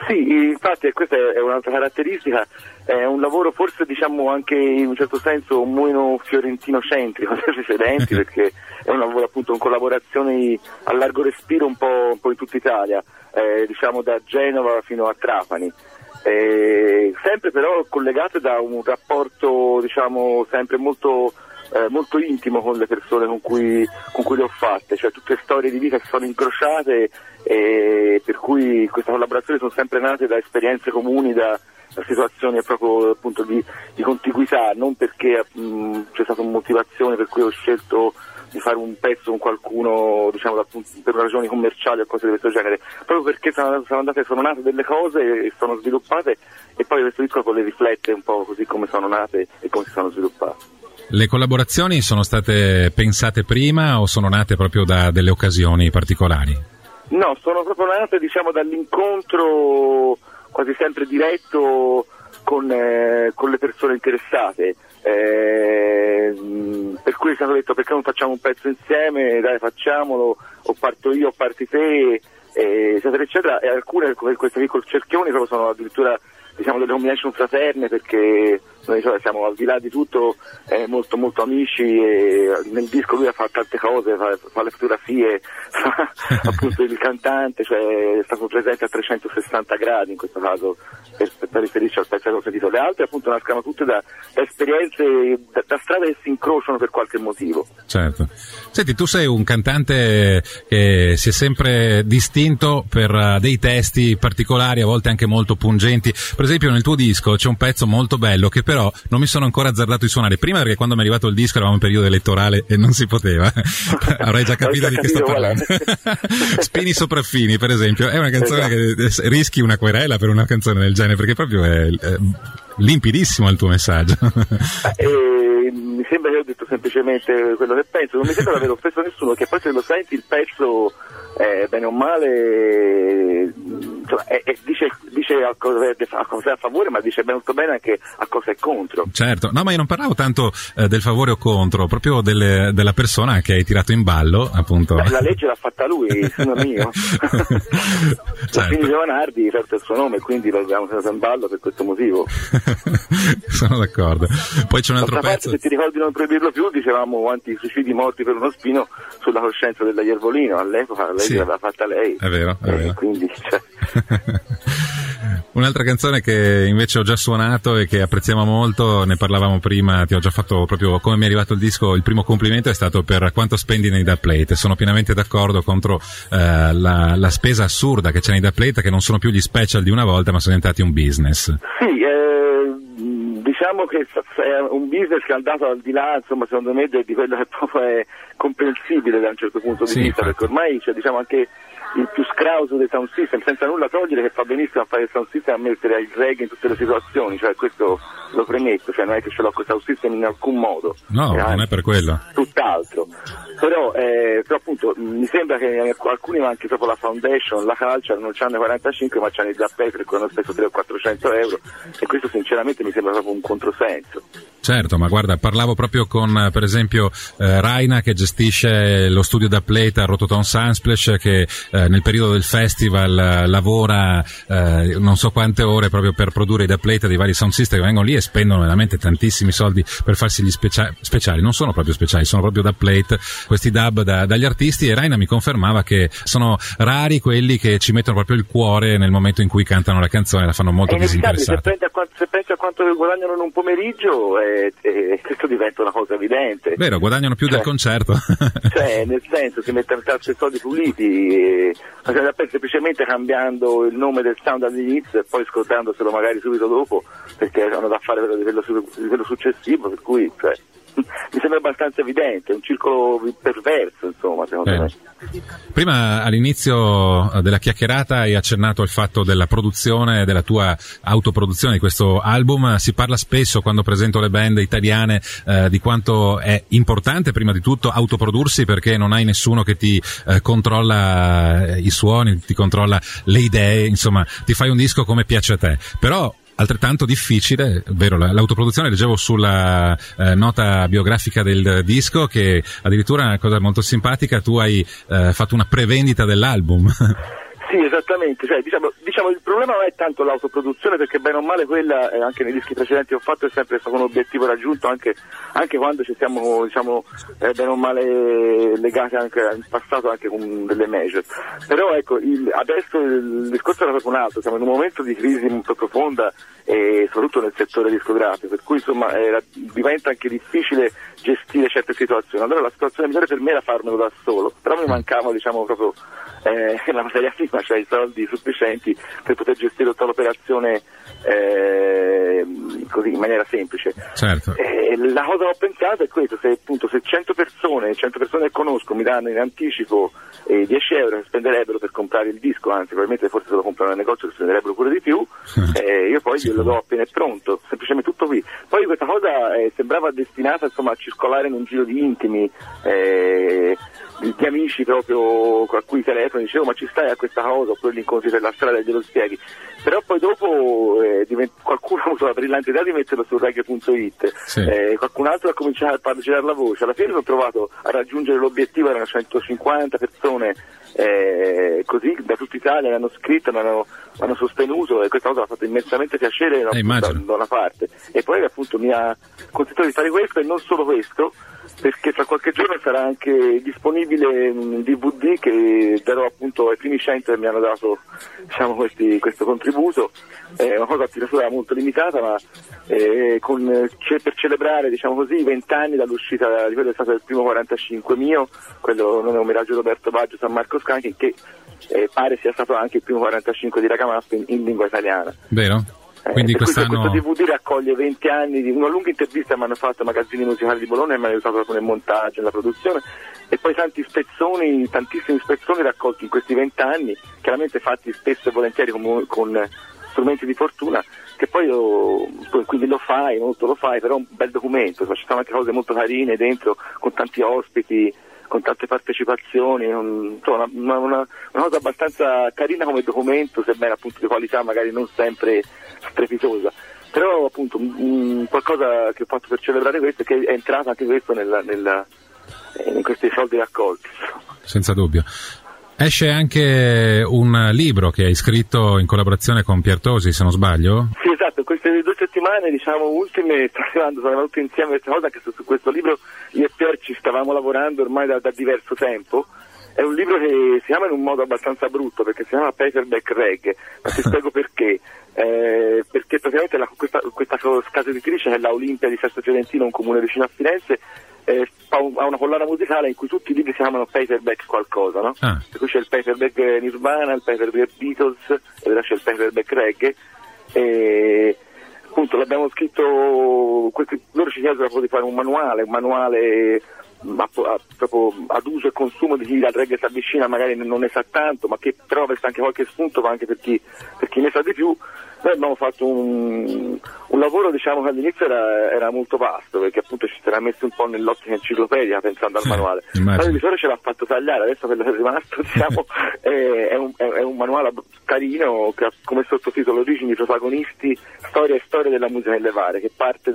Sì, infatti questa è un'altra caratteristica, è un lavoro forse diciamo anche in un certo senso meno fiorentino-centrico dei precedenti, perché è un lavoro appunto con collaborazioni a largo respiro un po' in tutta Italia, diciamo da Genova fino a Trapani. Sempre però collegate da un rapporto diciamo sempre molto intimo con le persone con cui le ho fatte, cioè tutte storie di vita che sono incrociate, per cui queste collaborazioni sono sempre nate da esperienze comuni, da situazioni proprio appunto di contiguità, non perché c'è stata una motivazione per cui ho scelto di fare un pezzo con qualcuno diciamo per ragioni commerciali o cose di questo genere, proprio perché sono nate delle cose e sono sviluppate, e poi questo disco le riflette un po' così come sono nate e come si sono sviluppate. Le collaborazioni sono state pensate prima o sono nate proprio da delle occasioni particolari? No, sono proprio nate diciamo dall'incontro quasi sempre diretto con le persone interessate, per cui è stato detto perché non facciamo un pezzo insieme, dai facciamolo, o parto io o parti te, eccetera eccetera, e alcune di questi piccoli cerchioni proprio sono addirittura diciamo delle combination fraterne, perché noi siamo al di là di tutto molto molto amici, e nel disco lui fa tante cose, fa le fotografie, fa appunto il cantante, cioè è stato presente a 360 gradi in questo caso per riferirci al pezzo che ho sentito. Le altre appunto nascono tutte da esperienze, da strade che si incrociano per qualche motivo. Certo. Senti, tu sei un cantante che si è sempre distinto per dei testi particolari, a volte anche molto pungenti. Per esempio nel tuo disco c'è un pezzo molto bello che però non mi sono ancora azzardato di suonare, prima perché quando mi è arrivato il disco eravamo in periodo elettorale e non si poteva. Avrei già capito di che sto parlando. Spini sopraffini, per esempio, è una canzone che rischi una querela per una canzone del genere, perché proprio è limpidissimo il tuo messaggio. Mi sembra che ho detto semplicemente quello che penso, non mi sembra di aver offeso nessuno, che poi se lo senti il pezzo bene o male dice a cosa è a favore, ma dice molto bene anche a cosa è contro. Certo, no, ma io non parlavo tanto del favore o contro, proprio della persona che hai tirato in ballo, appunto. Beh, la legge l'ha fatta lui, non io. Certo. Quindi Leonardi, certo è il suo nome, quindi lo abbiamo tirato in ballo per questo motivo. Sono d'accordo. Poi c'è un altro pezzo. Se ti ricordi non proibirlo più, dicevamo quanti suicidi morti per uno spino sulla coscienza della Iervolino, all'epoca lei l'aveva fatta lei. È vero. Quindi, Un'altra canzone che invece ho già suonato e che apprezziamo molto, ne parlavamo prima, ti ho già fatto proprio come mi è arrivato il disco, il primo complimento è stato per quanto spendi nei dubplate. Sono pienamente d'accordo contro la spesa assurda che c'è nei dubplate, che non sono più gli special di una volta ma sono diventati un business. Sì, diciamo che è un business che è andato al di là, insomma, secondo me di quello che proprio è comprensibile da un certo punto di vista, perché ormai c'è diciamo anche il più scrauso dei sound system, senza nulla togliere che fa benissimo a fare il sound system, a mettere il reggae in tutte le situazioni, cioè questo lo premetto, cioè non è che ce l'ho con il sound system in alcun modo. No, non è per quello. Tutt'altro. Però appunto mi sembra che alcuni anche proprio la foundation, la culture non c'hanno 45 ma c'hanno i zappei per cui hanno speso 300 o 400 euro, e questo sinceramente mi sembra proprio un controsenso. Certo, ma guarda, parlavo proprio con per esempio Raina, che gestisce lo studio da Plate a Rototom Sunsplash, che nel periodo del festival lavora non so quante ore proprio per produrre i da Plate dei vari sound system che vengono lì e spendono veramente tantissimi soldi per farsi gli speciali. Non sono proprio speciali, sono proprio da Plate, questi dub dagli artisti, e Raina mi confermava che sono rari quelli che ci mettono proprio il cuore nel momento in cui cantano la canzone, la fanno molto disinteressata. Se pensi a quanto guadagnano in un pomeriggio, questo diventa una cosa evidente. Vero, guadagnano più del concerto. Cioè, nel senso, si mettono tanti soldi puliti, semplicemente cambiando il nome del sound all'inizio e poi scordandoselo magari subito dopo, perché hanno da fare quello successivo, per cui mi sembra abbastanza evidente, è un circolo perverso, insomma, secondo me. Prima, all'inizio della chiacchierata, hai accennato al fatto della produzione, della tua autoproduzione di questo album. Si parla spesso, quando presento le band italiane, di quanto è importante prima di tutto autoprodursi, perché non hai nessuno che ti controlla i suoni, ti controlla le idee, insomma ti fai un disco come piace a te. Però altrettanto difficile, vero, l'autoproduzione. Leggevo sulla nota biografica del disco che addirittura, una cosa molto simpatica, tu hai fatto una prevendita dell'album. Sì, esattamente, cioè, diciamo il problema non è tanto l'autoproduzione, perché bene o male quella, anche nei dischi precedenti che ho fatto, è sempre stato un obiettivo raggiunto, anche quando ci siamo bene o male legati anche in passato anche con delle major. Però ecco, adesso il discorso era proprio un altro, siamo in un momento di crisi molto profonda e soprattutto nel settore discografico, per cui insomma diventa anche difficile gestire certe situazioni. Allora la situazione migliore per me era farmelo da solo, però mi mancava proprio la materia prima, cioè i soldi sufficienti per poter gestire tutta l'operazione così in maniera semplice. Certo. La cosa che ho pensato è questo: se 100 persone che conosco mi danno in anticipo 10 euro che spenderebbero per comprare il disco, anzi probabilmente forse se lo comprano nel negozio che spenderebbero pure di più, io poi glielo do appena è pronto, semplicemente tutto qui. Poi questa cosa sembrava destinata insomma a circolare in un giro di intimi, di amici proprio a cui telefono, dicevo ma ci stai a questa cosa, oppure li incontri per la strada e glielo spieghi. Però poi dopo qualcuno ha avuto la brillante idea di metterlo su reggae.it, sì. Qualcun altro ha cominciato a girare la voce, alla fine ho provato a raggiungere l'obiettivo, erano 150 persone così da tutta Italia, hanno scritto, mi hanno sostenuto, e questa cosa mi ha fatto immensamente piacere da una parte, e poi appunto mi ha consentito di fare questo, e non solo questo, perché tra qualche giorno sarà anche disponibile un DVD che darò appunto ai primi 100 che mi hanno dato questo contributo. È una cosa a tiratura molto limitata, ma per celebrare i 20 anni dall'uscita di quello che è stato il primo 45 mio, quello non è un miraggio Roberto Baggio San Marco Scanchi, che pare sia stato anche il primo 45 di Ragamask in lingua italiana. Vero? Quindi quest'anno questo DVD raccoglie 20 anni di una lunga intervista che mi hanno fatto ai magazzini musicali di Bologna, e mi hanno aiutato proprio nel montaggio, nella produzione, e poi tantissimi spezzoni raccolti in questi 20 anni, chiaramente fatti spesso e volentieri con strumenti di fortuna, che poi quindi molto lo fai, però è un bel documento, ci sono anche cose molto carine dentro, con tanti ospiti, con tante partecipazioni, una cosa abbastanza carina come documento, sebbene appunto di qualità magari non sempre strepitosa. Però appunto qualcosa che ho fatto per celebrare questo è che è entrato anche questo in questi soldi raccolti. Senza dubbio. Esce anche un libro che hai scritto in collaborazione con Piertosi, se non sbaglio? Sì, esatto, queste 2 settimane ultime sono venute insieme queste cose, anche su questo libro io e Pier ci stavamo lavorando ormai da diverso tempo. È un libro che si chiama in un modo abbastanza brutto, perché si chiama Paperback Reggae, ma ti spiego perché. Perché praticamente questa casa editrice, che è la Olimpia di Sesto Fiorentino, un comune vicino a Firenze, ha una collana musicale in cui tutti i libri si chiamano paperback qualcosa, no? Per cui c'è il paperback Nirvana, il paperback Beatles, e ora c'è il paperback Reggae, e appunto l'abbiamo scritto, loro ci chiesero proprio di fare un manuale proprio ad uso e consumo di chi al reggae si avvicina, magari non ne sa tanto, ma che però avesse anche qualche spunto, ma anche per chi ne sa di più. Noi abbiamo fatto un lavoro che all'inizio era molto vasto, perché appunto ci si era messo un po' nell'ottica enciclopedia pensando al manuale. Poi il visore ce l'ha fatto tagliare, adesso quello che è rimasto è un manuale carino che ha come sottotitolo Origini, protagonisti, storia e storia della musica nelle varie, che parte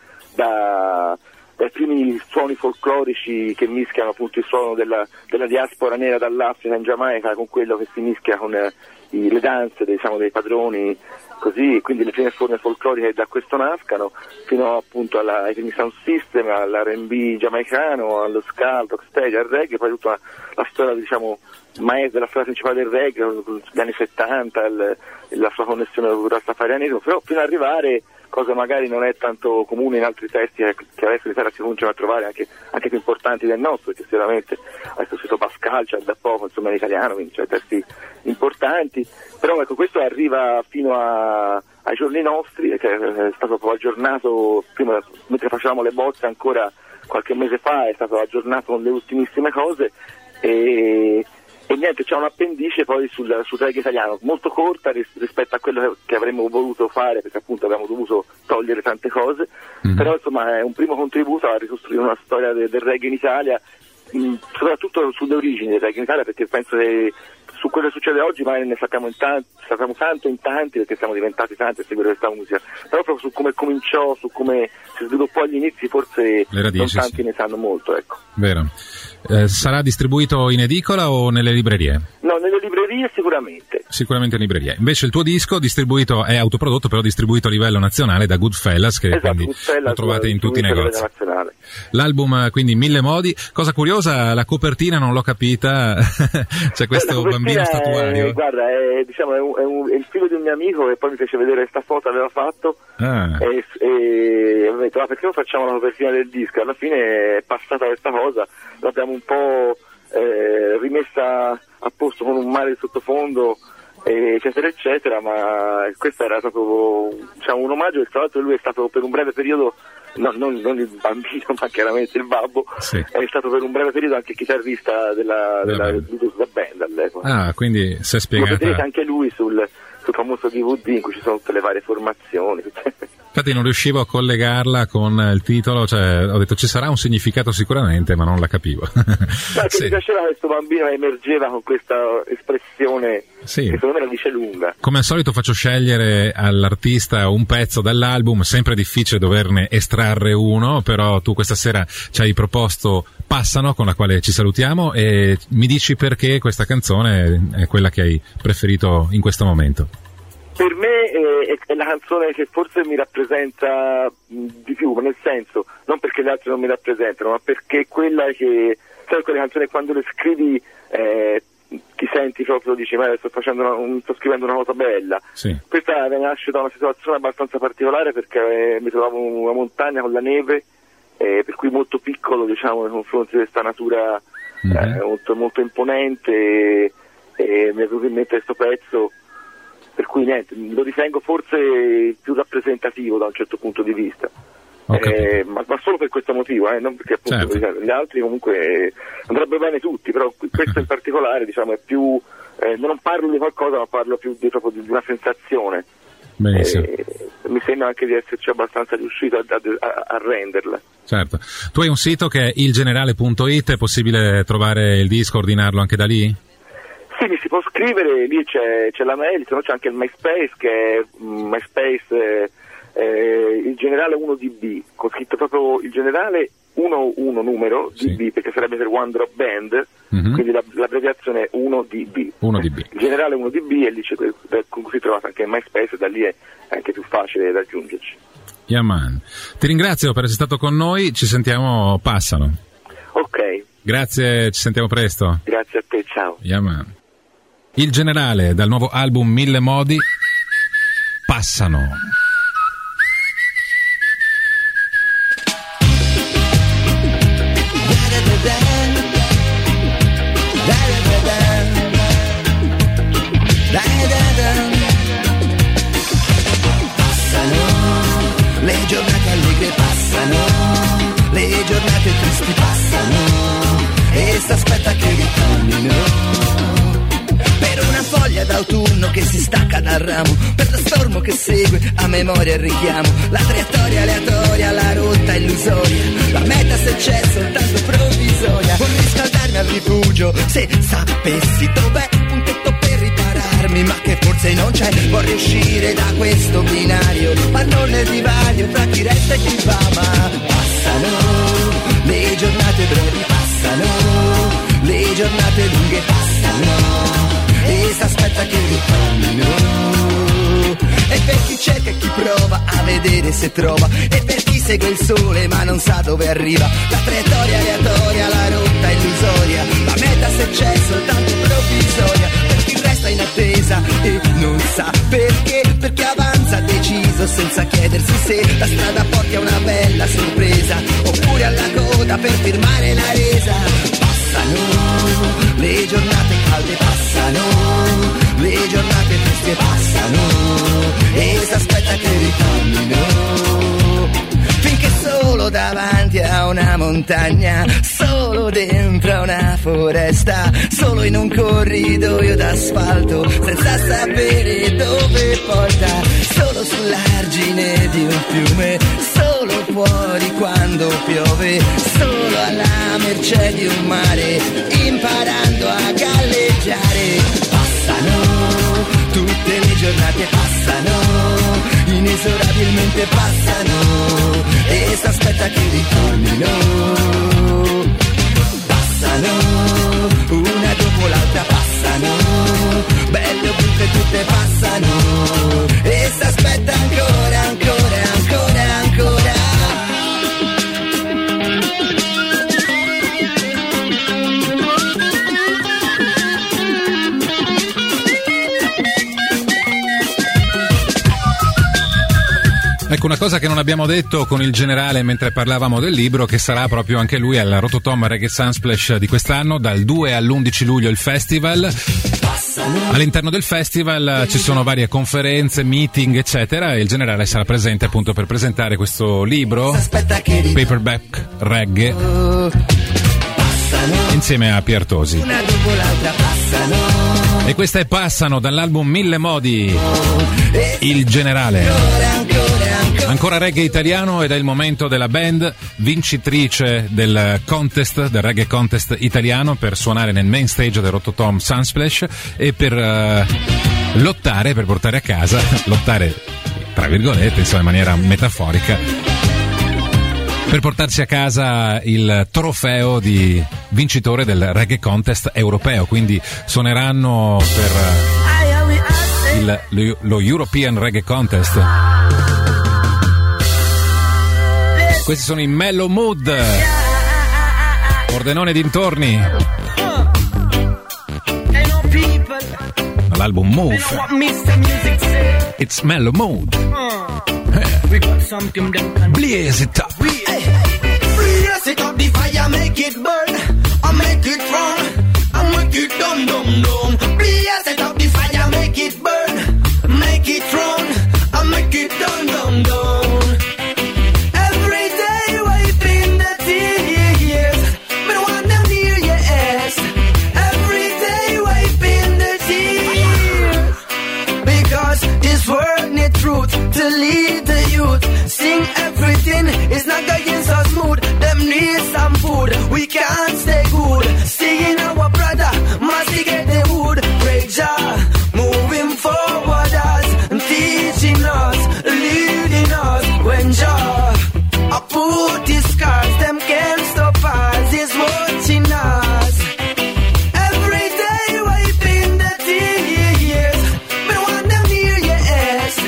dai primi suoni folclorici che mischiano appunto il suono della diaspora nera dall'Africa in Giamaica con quello che si mischia con le danze dei padroni, così, quindi le prime forme folcloriche da questo nascano, fino appunto ai primi sound system, all'R&B giamaicano, allo ska, al rocksteady, al reggae, poi tutta la storia della storia principale del reggae, gli anni 70, la sua connessione con il rastafarianesimo, però fino ad arrivare, cosa magari non è tanto comune in altri testi che adesso in Italia si cominciano a trovare anche più importanti del nostro, perché sicuramente adesso è stato Pascal, c'è da poco insomma in italiano, quindi c'è testi importanti, però ecco questo arriva fino ai giorni nostri, che è stato proprio aggiornato prima, mentre facevamo le bozze ancora qualche mese fa, è stato aggiornato con le ultimissime cose, e niente, c'è un appendice poi sul reggae italiano, molto corta rispetto a quello che avremmo voluto fare, perché appunto abbiamo dovuto togliere tante cose, però insomma è un primo contributo a ricostruire una storia del reggae in Italia, soprattutto sulle origini del reggae in Italia, perché penso che su quello che succede oggi magari ne sappiamo tanto in tanti, perché siamo diventati tanti a seguire questa musica, però proprio su come cominciò, su come si sviluppò agli inizi, forse non tanti ne sanno molto, ecco. Vero. Sarà distribuito in edicola o nelle librerie? No, nelle librerie sicuramente. Sicuramente in libreria. Invece il tuo disco distribuito è autoprodotto, però distribuito a livello nazionale da Goodfellas, che esatto, quindi Goodfellas, lo trovate in tutti i negozi. Nazionale. L'album quindi Mille Modi. Cosa curiosa, la copertina non l'ho capita, c'è questo bambino statuario. Guarda, è il figlio di un mio amico, e poi mi fece vedere questa foto, aveva fatto e ho detto perché non facciamo la copertina del disco? Alla fine è passata questa cosa, l'abbiamo un po' rimessa a posto con un mare di sottofondo, eccetera eccetera, ma questo era proprio un omaggio, e tra l'altro lui è stato per un breve periodo, non il bambino ma chiaramente il babbo, è stato per un breve periodo anche chitarrista della Ludus da Band all'epoca. Quindi si è spiegata. Lo vedete anche lui sul famoso DVD in cui ci sono tutte le varie formazioni. Infatti non riuscivo a collegarla con il titolo, ho detto ci sarà un significato sicuramente, ma non la capivo. Mi piaceva questo bambino, emergeva con questa espressione che secondo me la dice lunga. Come al solito faccio scegliere all'artista un pezzo dall'album, sempre difficile doverne estrarre uno, però tu questa sera ci hai proposto Passano, con la quale ci salutiamo, e mi dici perché questa canzone è quella che hai preferito in questo momento. Per me è la canzone che forse mi rappresenta di più, nel senso, non perché le altre non mi rappresentano, ma perché quella che, sai, quelle canzoni quando le scrivi ti senti proprio, dici ma sto scrivendo una cosa bella. Questa nasce da una situazione abbastanza particolare, perché mi trovavo in una montagna con la neve, per cui molto piccolo, diciamo, nei confronti di questa natura molto, molto imponente, e mi è venuto in mente questo pezzo, per cui niente, lo ritengo forse più rappresentativo da un certo punto di vista, ma solo per questo motivo, non perché appunto gli altri comunque andrebbero bene tutti, però questo in particolare, diciamo, è più non parlo di qualcosa, ma parlo più proprio di una sensazione. Benissimo. Mi sembra anche di esserci abbastanza riuscito a renderla. Certo. Tu hai un sito che è ilgenerale.it, è possibile trovare il disco, ordinarlo anche da lì? Sì, mi si può scrivere, lì c'è la mail, se no c'è anche il MySpace, che è MySpace il generale 1DB, con scritto proprio il generale 1 numero DB, perché sarebbe per One Drop Band, quindi l'abbreviazione è 1DB. 1DB. Il generale 1DB, e lì con cui si trova anche il MySpace, e da lì è anche più facile raggiungerci. Yeah, man. Ti ringrazio per essere stato con noi, ci sentiamo Passano. Ok. Grazie, ci sentiamo presto. Grazie a te, ciao. Yeah, man. Il generale, dal nuovo album Mille Modi, Passano. Le giornate allegre passano, le giornate tristi passano, e s'aspetta che ritornino. Per una foglia d'autunno che si stacca dal ramo, per lo stormo che segue a memoria il richiamo, la traiettoria aleatoria, la rotta illusoria, la meta se c'è soltanto provvisoria. Vorrei scaldarmi al rifugio se sapessi dov'è un tetto per ripararmi, ma che forse non c'è. Vorrei uscire da questo binario, ma non nel divario tra chi resta e chi va. Ma passano, le giornate brevi passano, le giornate lunghe passano, e s'aspetta che ritornino. E per chi cerca e chi prova a vedere se trova, e per chi segue il sole ma non sa dove arriva, la traiettoria aleatoria, la rotta illusoria, la meta se c'è soltanto provvisoria. Per chi resta in attesa e non sa perché avanza deciso senza chiedersi se la strada porti a una bella sorpresa, oppure alla coda per firmare la resa. Passano, le giornate calde passano, le giornate tristi passano, e s'aspetta che ritornino. Finché solo davanti a una montagna, solo dentro a una foresta, solo in un corridoio d'asfalto, senza sapere dove porta, solo sull'argine di un fiume, solo fuori quando piove, solo alla mercé di un mare, imparando a galleggiare. Passano, tutte le giornate passano, inesorabilmente passano, e s'aspetta che ritornino. Passano, una dopo l'altra passano, belle ovunque tutte passano, e s'aspetta ancora, ancora, ancora, ancora. Ecco, una cosa che non abbiamo detto con il generale mentre parlavamo del libro, che sarà proprio anche lui al Rototom Reggae Sunsplash di quest'anno, dal 2 all'11 luglio il festival. All'interno del festival ci sono varie conferenze, meeting, eccetera, e il generale sarà presente appunto per presentare questo libro, Paperback Reggae, insieme a Piertosi. Una dopo l'altra passano, e queste passano dall'album Mille Modi, il generale. Ancora reggae italiano, ed è il momento della band vincitrice del contest, del reggae contest italiano, per suonare nel main stage del Rototom Sunsplash e per lottare, per portare a casa, lottare tra virgolette, insomma in maniera metaforica, per portarsi a casa il trofeo di vincitore del reggae contest europeo. Quindi suoneranno per lo European Reggae Contest. Questi sono i Mellow Mood, Pordenone dintorni, l'album Move. It's Mellow Mood. Blaze it up. Blaze it up, the fire, make it burn, I make it run, I make it dum dum dum. Blaze it up, the fire, make it burn, make it run, I make it dum dum dum. To lead the youth, sing everything, it's not going so smooth. Them need some food, we can't stay good. Seeing our brother, must he get the wood. Great job, moving forward us, teaching us, leading us. When Jah, I put these scars, them can't stop us, he's watching us. Every day wiping the tears, me want them near your ears.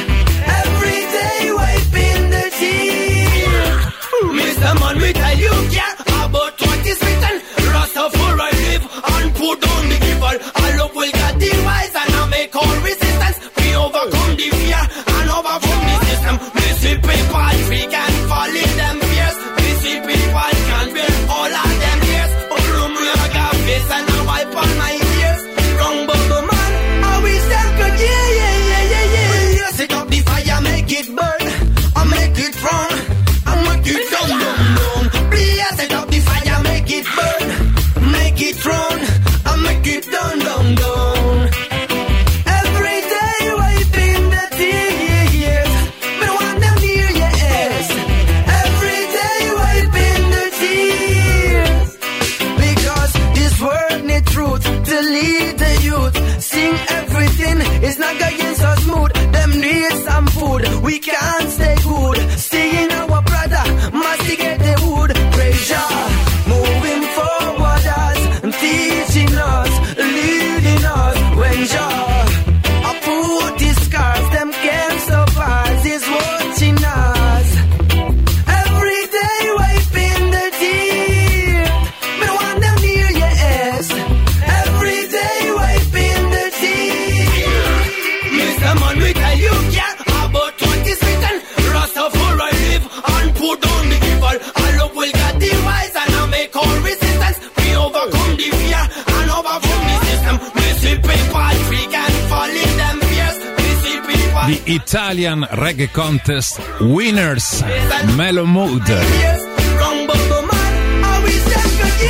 Mr. Man, we tell you, yeah, about 20 spitting, Rastafari live and put down the evil. All love will get the wise and I make all resistance. We overcome the fear and overcome the system. We see people, we can fall in them fears. We see people can't bear all of them years. But room we got face and I wipe on my ears. Wrong bubble man, I wish them could, yeah. Set up the fire, make it burn, I make it run, I make it dum dum dum. Please set up the fire, make it burn, make it run, I make it dum dum dum. Every day wiping the tears, me want them near your ears. Every day wiping the tears, because this world need truth to lead the youth. Sing everything, it's not going so smooth. Them need some food, we can't stay good. Seeing our brother, must he get the wood. Praise Jah, moving forward us, teaching us, leading us. When Jah, I put these scars, them can't stop us, he's watching us. Every day wiping the tears, me want them near your ears. Every day wiping the tears. Mr. Man, we tell you, yeah, about 20 spitting, Rastafari live and put down the evil. All love will get the wise and I make all resistance. We overcome the fear and overcome the system. We see people, we can fall in them fears. We see people. The Italian Reggae Contest Winners, Mellow Mood. Wrong bubble man, I wish them could,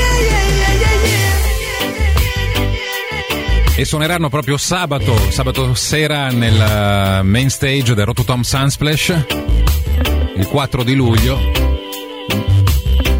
yeah. E suoneranno proprio sabato sera nel main stage del Rototom Sunsplash, il 4 di luglio.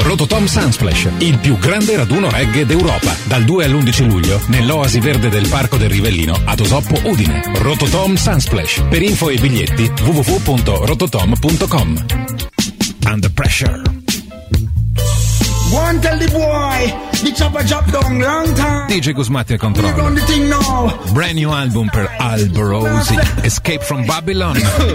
Rototom Sunsplash, il più grande raduno reggae d'Europa, dal 2 all'11 luglio nell'oasi verde del Parco del Rivellino ad Osoppo Udine. Rototom Sunsplash. Per info e biglietti www.rototom.com. Under Pressure. One tell the boy, the chopper drop down long time. DJ Gusmati al controllo. Brand new album per Alborosi, Escape from Babylon.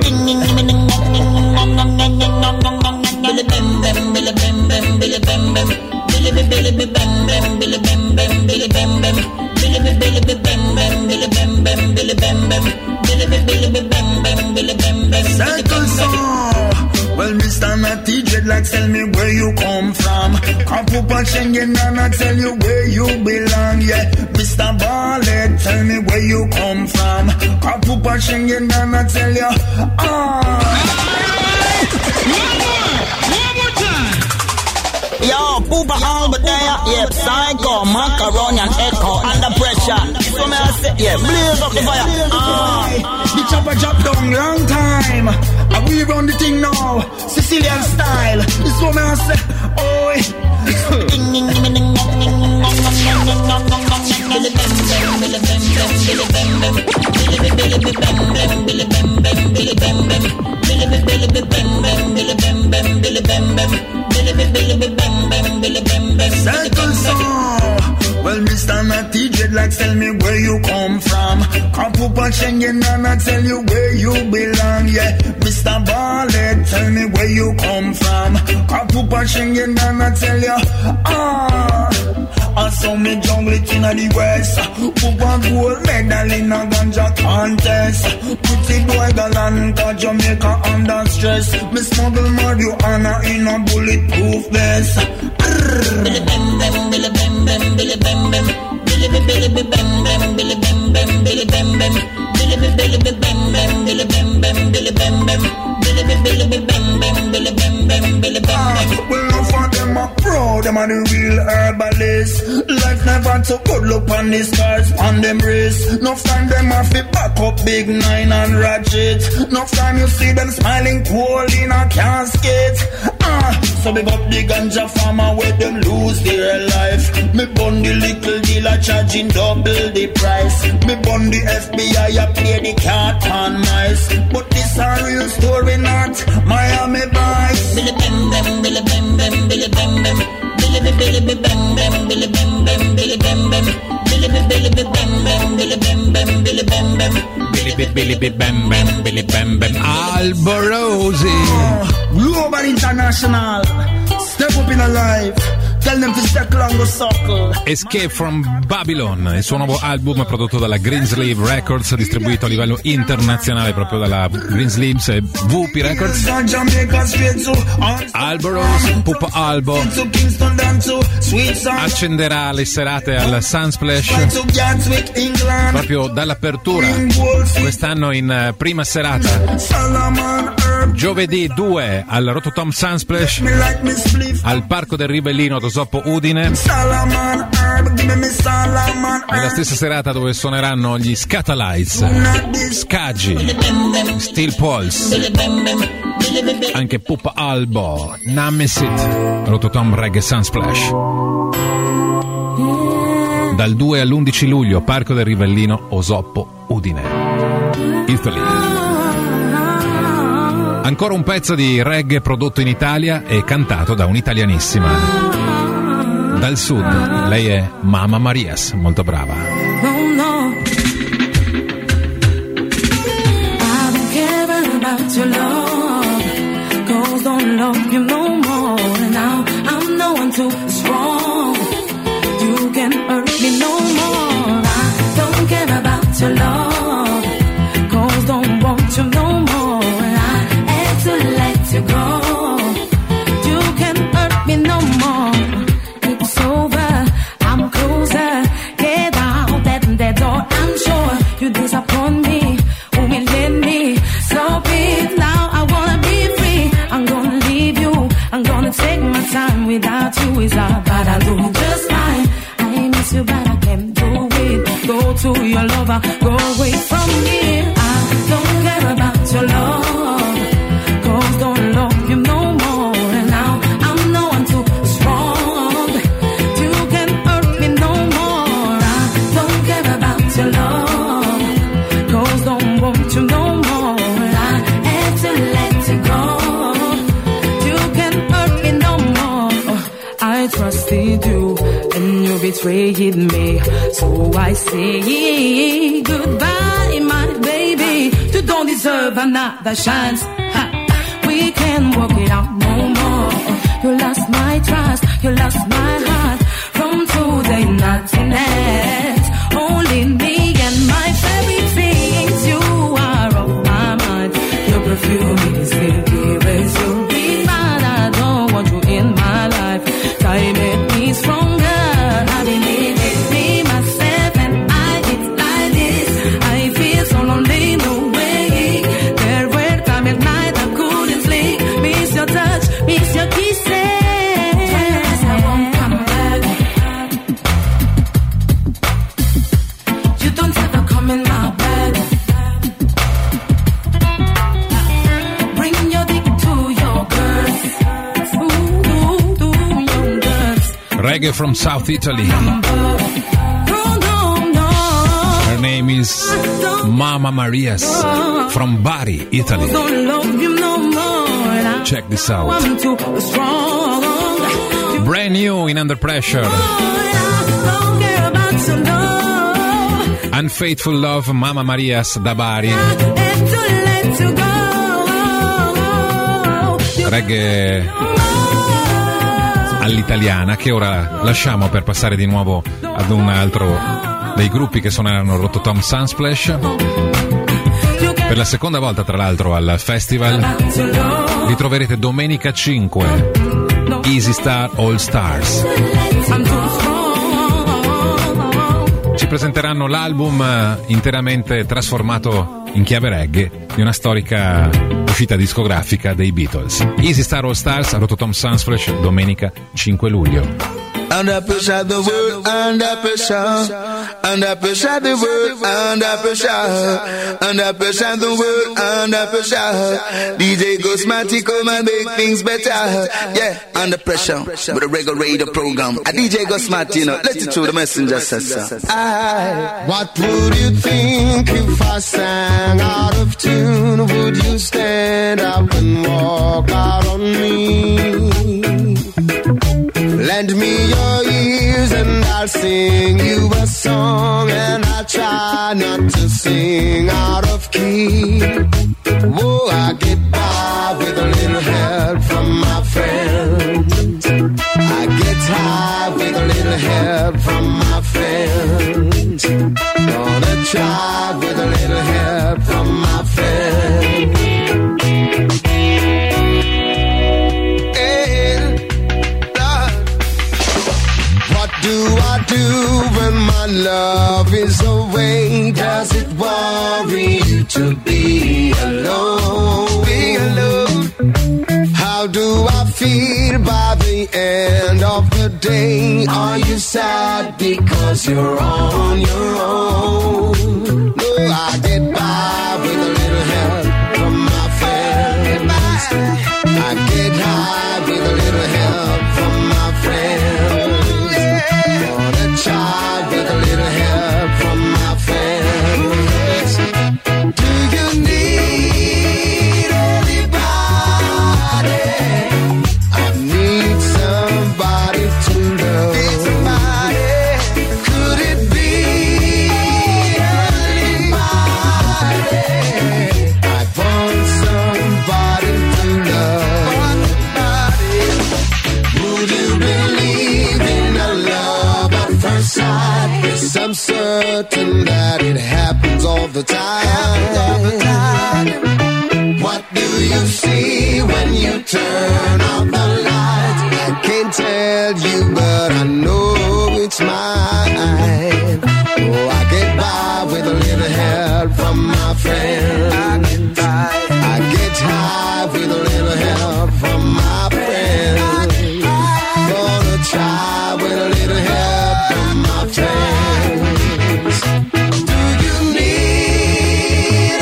Circle song. Well, Mr. Natty Dreadlocks, tell me where you come from. Kapupa Schengen and I tell you where you belong. Yeah, Mr. Ballet, tell me where you come from. Kapupa Schengen and I tell you, Yo, Poopa Albert there, yeah, Psycho, Macaroni and Echo, Under Pressure. So me I say, yeah, blaze up the fire. The chopper drop down long time. And we run the thing now, Sicilian style. This woman I say, oi. Circle song. Well, Mr. Natty Dreadlocks, tell me where you come from. Kapupa Schengen and I tell you where you belong. Yeah, Mr. Ballet, tell me where you come from. Kapupa Schengen and I tell you, I saw me jungle it in the west. Poopa gold medal in a ganja contest. Pretty boy Galanta, Jamaica under stress. Me smuggle marijuana in a bulletproof vest. Well, no for them a pro, them are the real herbalists. Life never too good, look on the scars on them wrists. No time them a fit back up big 9 and ratchet. No time you see them smiling cool in a casket. So big up the ganja farmer where them lose their life. Me bun the little dealer charging double the price. Me bun the FBI a play the cat and mice. But this a real story, not Miami Vice. Billy bam bam, Billy bam bam, Billy bam bam, Billy Billy bam bam, Billy bam bam, Billy bam bam, Billy Billy bam bam, Billy bam bam, Billy bam bam, Billy bam bam, Billy bam bam. Alborosi. Global International. Step up in a life. Tell them to circle and go circle. Escape from Babylon, il suo nuovo album prodotto dalla Greensleeve Records, distribuito a livello internazionale proprio dalla Greensleeves e VP Records. Alborosi, Poopa Albo accenderà le serate al Sunsplash proprio dall'apertura quest'anno in prima serata. Giovedì 2 al Rototom Sunsplash al Parco del Ribellino ad Osoppo Udine, nella stessa serata dove suoneranno gli Scatalites, Scaggi, Steel Pulse, anche Poopa Albo, Namesit, Rototom Reggae Sunsplash. Dal 2 all'11 luglio, Parco del Rivellino, Osoppo Udine, Italy. Ancora un pezzo di reggae prodotto in Italia e cantato da un'italianissima. Dal sud, lei è Mama Marias, molto brava. Oh no, I don't care about your love, 'cause don't love you no more. And now I'm no one too strong, you can hurt me no more. I don't care about your love, 'cause don't want you no more. To let you go, you can hurt me no more. It's over, I'm closer. Get out that door, I'm sure you disappoint me, humiliate me. Stop it now, I wanna be free. I'm gonna leave you, I'm gonna take my time without you. Is all but I'll do just fine. I miss you but I can't do it. Go to your lover, go away from me. I don't care about your love, 'cause don't love you no more. And now I'm no one too strong. betrayed me. So I say goodbye, my baby. You don't deserve another chance. Ha. We can't work it out no more. You lost my trust, you lost my heart. From today, nothing else. Only me and my very things. You are off my mind. Your perfume is silky razor. Be mad, I don't want you in my life. Time made me stronger. I believe it, me, myself, and I. It's like this. I feel so lonely, no way. There were times at night I couldn't sleep. Miss your touch, miss your kisses. Yes, I won't come back. You don't ever come in my bed. Bring your dick to your girls. Ooh, to your girls. Reggae from South Italy. Her name is Mama Marias from Bari, Italy. Don't love you no more. Now Check this out. I'm too strong. Brand new in Under Pressure. Don't care about your love. Unfaithful Love, Mama Marias da Bari. And to let you go. Reggae all'italiana, che ora lasciamo per passare di nuovo ad un altro dei gruppi che suoneranno Rototom Sunsplash. Per la seconda volta, tra l'altro, al festival. Li troverete domenica 5. Easy Star All Stars. Ci presenteranno l'album interamente trasformato in chiave reggae di una storica uscita discografica dei Beatles. Easy Star All Stars, Rototom Sunsplash, domenica 5 luglio. Under pressure, the world under pressure. Under pressure, the world under pressure. Under pressure, the world under pressure. DJ Ghostmatic come and make things better. Yeah, under pressure with a regular radio program. A DJ Ghostmatic, you know, let it through the messenger says so. What would you think if I sang out of tune? Would you stand up and walk out on me? Lend me your ears and I'll sing you a song, and I'll try not to sing out of key. Oh, I get by with a little help from my friends. I get high with a little help from my friends. Gonna try with a little help from my friends. Do I do when my love is away? Does it worry you to be alone? Be alone. How do I feel by the end of the day? Are you sad because you're on your own? No, I get by with a little help from my friends. I get high with a little help from my friends. Try with a little help from my friends. Do you need anybody? I need somebody to love. Could it be anybody? I want somebody to love. Would you believe in a love at first sight? Yes, I'm certain that it happens all the time. What do you see when you turn off the light? I can't tell you, but I know it's mine. Oh, I get by with a little help from my friends. I get high with a little help from my friends. Gonna try with a little help from my friends. Do you need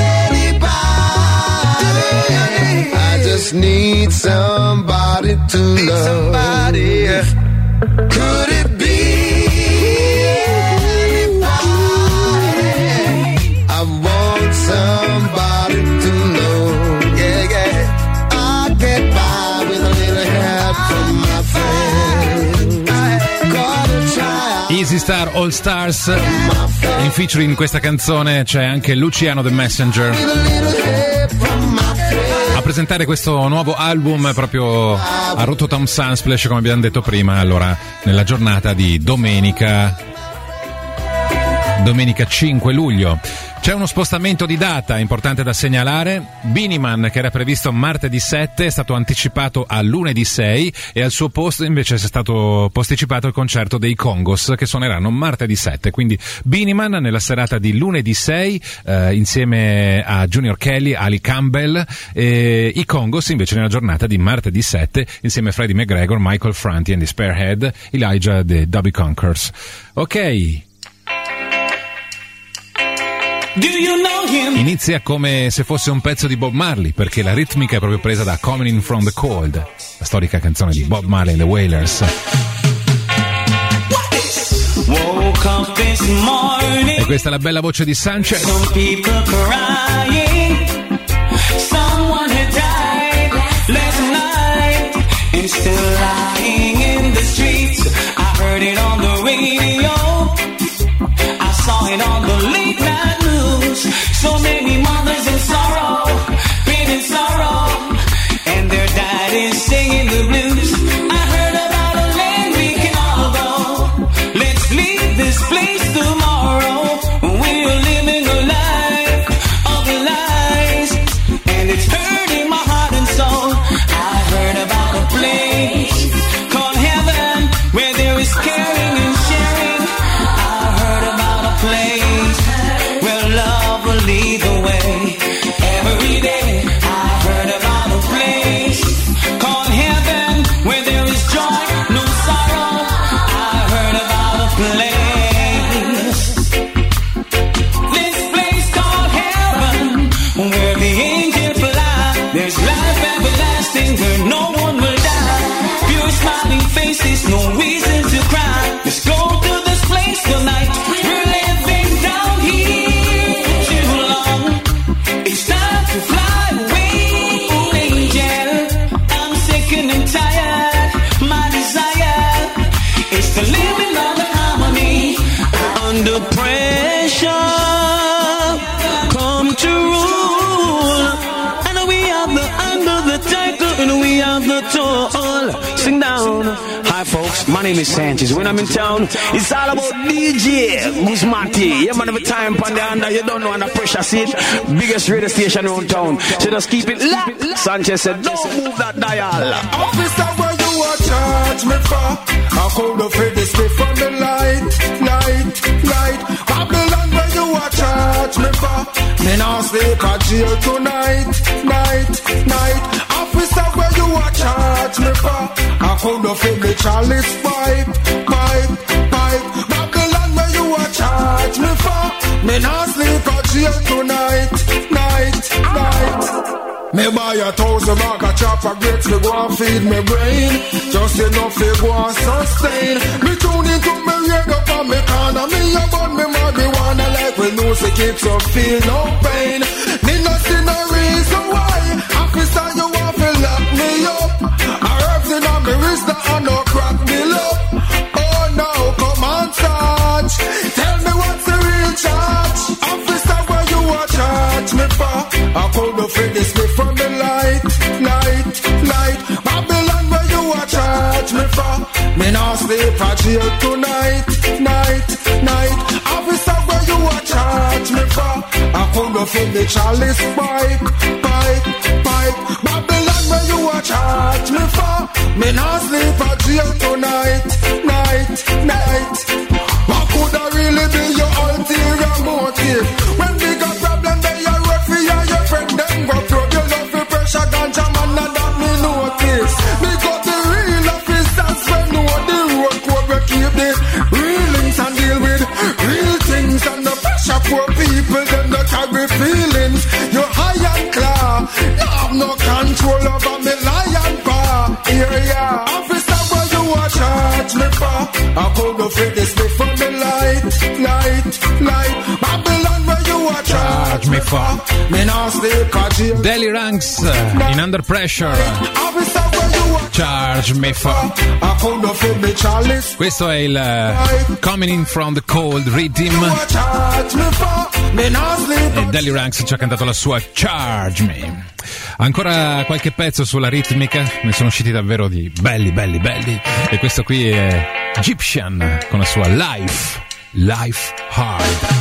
anybody? I just need somebody to love. Could it be anybody? I want somebody to love. Yeah, yeah. I get by with a little help from my friends. Star All Stars. In featuring in questa canzone c'è anche Luciano The Messenger a presentare questo nuovo album proprio a Rototom Sunsplash, come abbiamo detto prima. Allora, nella giornata di domenica 5 luglio. C'è uno spostamento di data importante da segnalare. Biniman, che era previsto martedì 7, è stato anticipato a lunedì 6 e al suo posto invece è stato posticipato il concerto dei Congos, che suoneranno martedì 7. Quindi Biniman nella serata di lunedì 6 insieme a Junior Kelly, Ali Campbell, e i Congos invece nella giornata di martedì 7 insieme a Freddie McGregor, Michael Franti and the Spearhead, Elijah the Dubby Conkers. Ok. Inizia come se fosse un pezzo di Bob Marley, perché la ritmica è proprio presa da Coming In From The Cold, la storica canzone di Bob Marley e The Wailers. E questa è la bella voce di Sanchez. Saw it on the late night news. So many mothers in sorrow, pain and sorrow, and their daddies singing the blues. I heard about a land we can all go. Let's leave this place tomorrow. We're living a life of lies, and it's hurting my heart and soul. I heard about a place called heaven where there is caring and sharing. Place where love will lead the way. Every day I heard about a place called heaven where there is joy, no sorrow. I heard about a place, this place called heaven, where the angels fly. There's life everlasting where no one will die. Pure smiling faces, no reason to cry. Let's go to this place tonight. Under pressure, come to rule, and we are the under the title, and we are the toll. Sing down. Hi folks, my name is Sanchez. When I'm in town, it's all about DJ Guzmati. Yeah man, every time on the under, you don't know, under pressure, see it. Biggest radio station around town. So just keep it locked. Sanchez said, don't move that dial. Officer, where you are charge me for? I call the face me from the light. Babylon, where you are charge me for? Me now sleep at jail tonight. Night. Officer, where you are charge me for? I call the face me chalice pipe. Babylon, where you are charge me for? Me now sleep at jail tonight. Night. Me buy 1,000 bag of chopper grapes, me go and feed me brain. Just enough to go and sustain. Me tune into me radio for me corner. Me about me marijuana like we know she keeps up feel no pain. Me no see no reason why. Officer, you want to lock me up. I herbs in on me wrist that no crack me up. Oh no, come on touch. Tell me what's the real charge. Officer, where you are charge me for? I call the finish me from the light. Babylon, where you are charge me for? Me now sleep at jail tonight. Night. Officer, where you are charge me for? I call the finish chalice pipe. Babylon, where you are charge me for? Me now sleep at jail tonight. Night. What could I really be your ulterior motive? When we got problem, they are roughy and your friend them go through. You love the pressure, ganja man, and that me notice. Me got the real officers when know the road code. We keep the real links and deal with real things. And the pressure for people, them not carry feelings. You're high and clear, you have no control over me lion paw. Yeah. Officer, where you are Me For. Deli Ranks in Under Pressure. Charge Me For. Questo è il Coming In From The Cold Rhythm. E Deli Ranks ci ha cantato la sua Charge Me. Ancora qualche pezzo sulla ritmica, ne sono usciti davvero di belli. E questo qui è Egyptian con la sua Life Hard.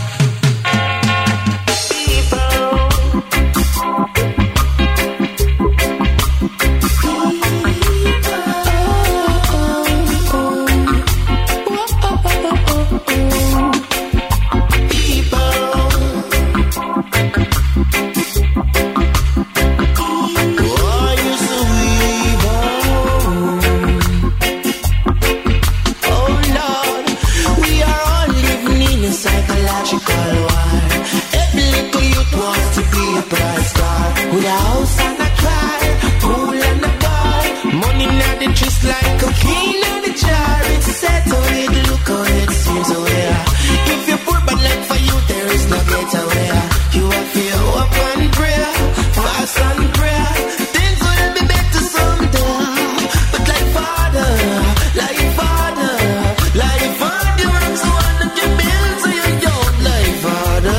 With a house and a car, pool and a bar, money not the just like cocaine in the jar. It's set away, look how it seems away. If you put bad luck for you, there is no getaway. You have to hope and pray, fast and pray. Things will be better someday. But like father, works one of your bills, so you don't like father.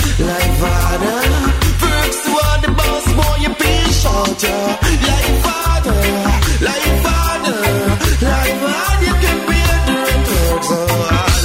Like father, you can be a drink work so hard.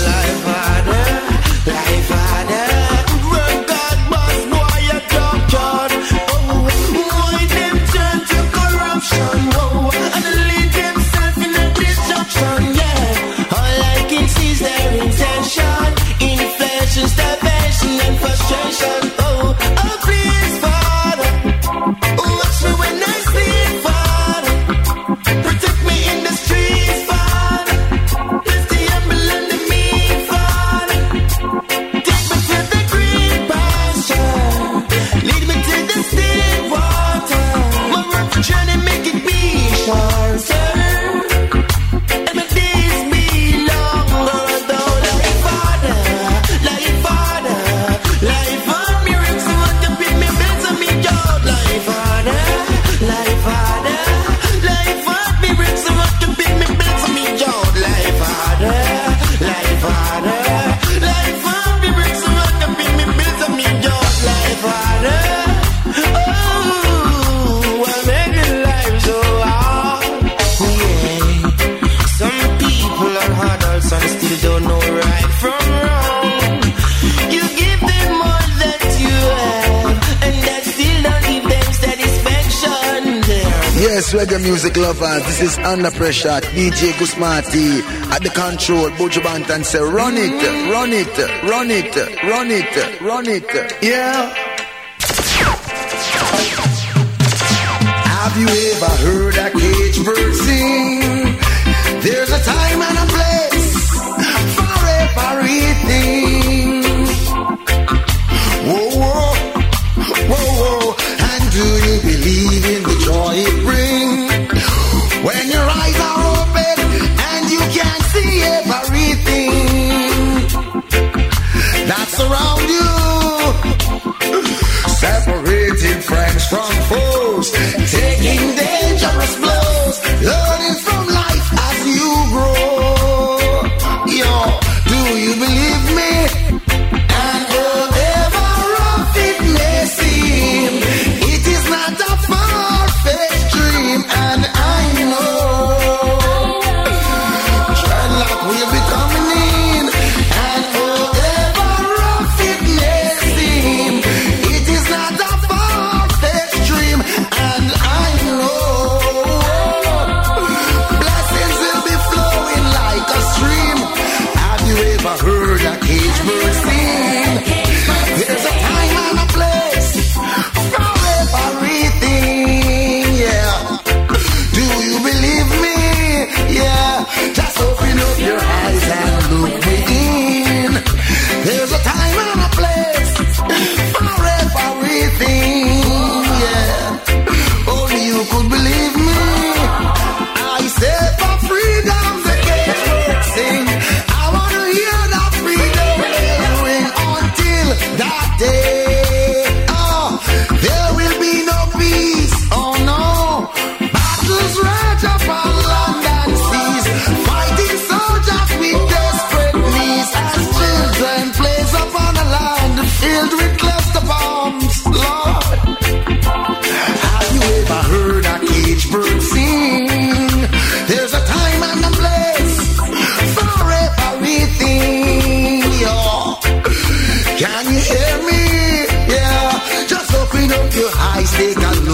Like father, work God, boss boy, you drop God. Oh, why them turn to corruption? Oh, and lead themselves in a destruction. Yeah, all I can see is their intention, inflation, starvation, and frustration. Oh, please, Father. Watch me when I sleep, Father. Protect me in the streets, Father. Bless the humble and the meek, Father. Take me to the green pasture. Lead me to the still water. My work for journey, make it be shorter. And my days be longer, though. Like father. Miracles, what can be me better, me God. Like father, me brings the rock to be me better, me God. Like father, me brings the rock to be me better, me God. Like father, oh, I make the life so hard. Yeah, some people are adults and still don't know right from wrong. You give them all that you have, and that still don't give them satisfaction. Yes, reggae music lovers, this is Under Pressure, DJ Gusmati at the control, Buju Banton say run it, yeah. Have you ever heard a cage bird sing? There's a time and a place for everything. Whoa, and do you believe in the joy it brings? When your eyes are open and you can see everything that's around you, separating friends from foes, taking dangerous blows, learning from life as you grow. Yo, do you believe me? And whatever rough it may seem, it is not a far-fetched dream, and I know dreadlock will be coming in. And whatever rough it may seem, it is not a far-fetched dream, and I know blessings will be flowing like a stream. Have you ever heard a cage bird sing? There's a time and a place for everything, yeah. Do you believe me? Yeah. Just open up your eyes and look within. There's a time and a place for everything, yeah. Only you could believe me. I say for freedom the cage bird sing. I wanna hear that freedom.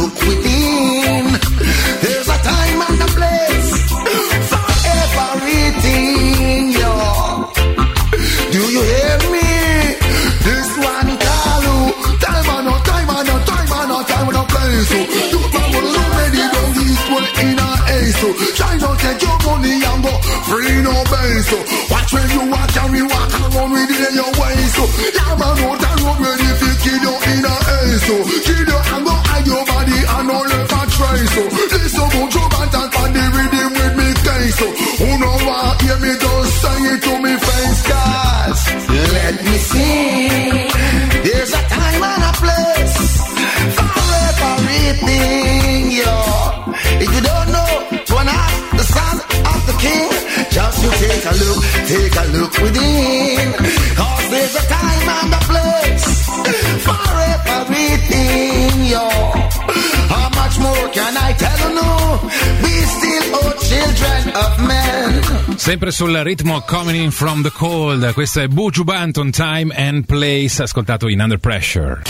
look within. There's a time and a place for everything, yo. Do you hear me? This one call you. Time and no time and no time and no time and no place. You people so ready down this way in a ace. Try not take your money and go free no base. Watch when you walk and we walk around with it in your waist. Yeah man, no time road ready if you kill you in a ace. Kill you and go hide your body and no left a trace. Listen about your band and find the rhythm with me case. Who know what hear me just say it to me face, guys. Let me see. There's a time and a place for everything, yo. If you don't know, turn up the son of the king. Just you take a look within. Cause there's a time and a place for everything, yo. How much more can I tell you now? We still all children of men. Sempre sul ritmo Coming In From The Cold, questa è Buju Banton, Time and Place, ascoltato in Under Pressure.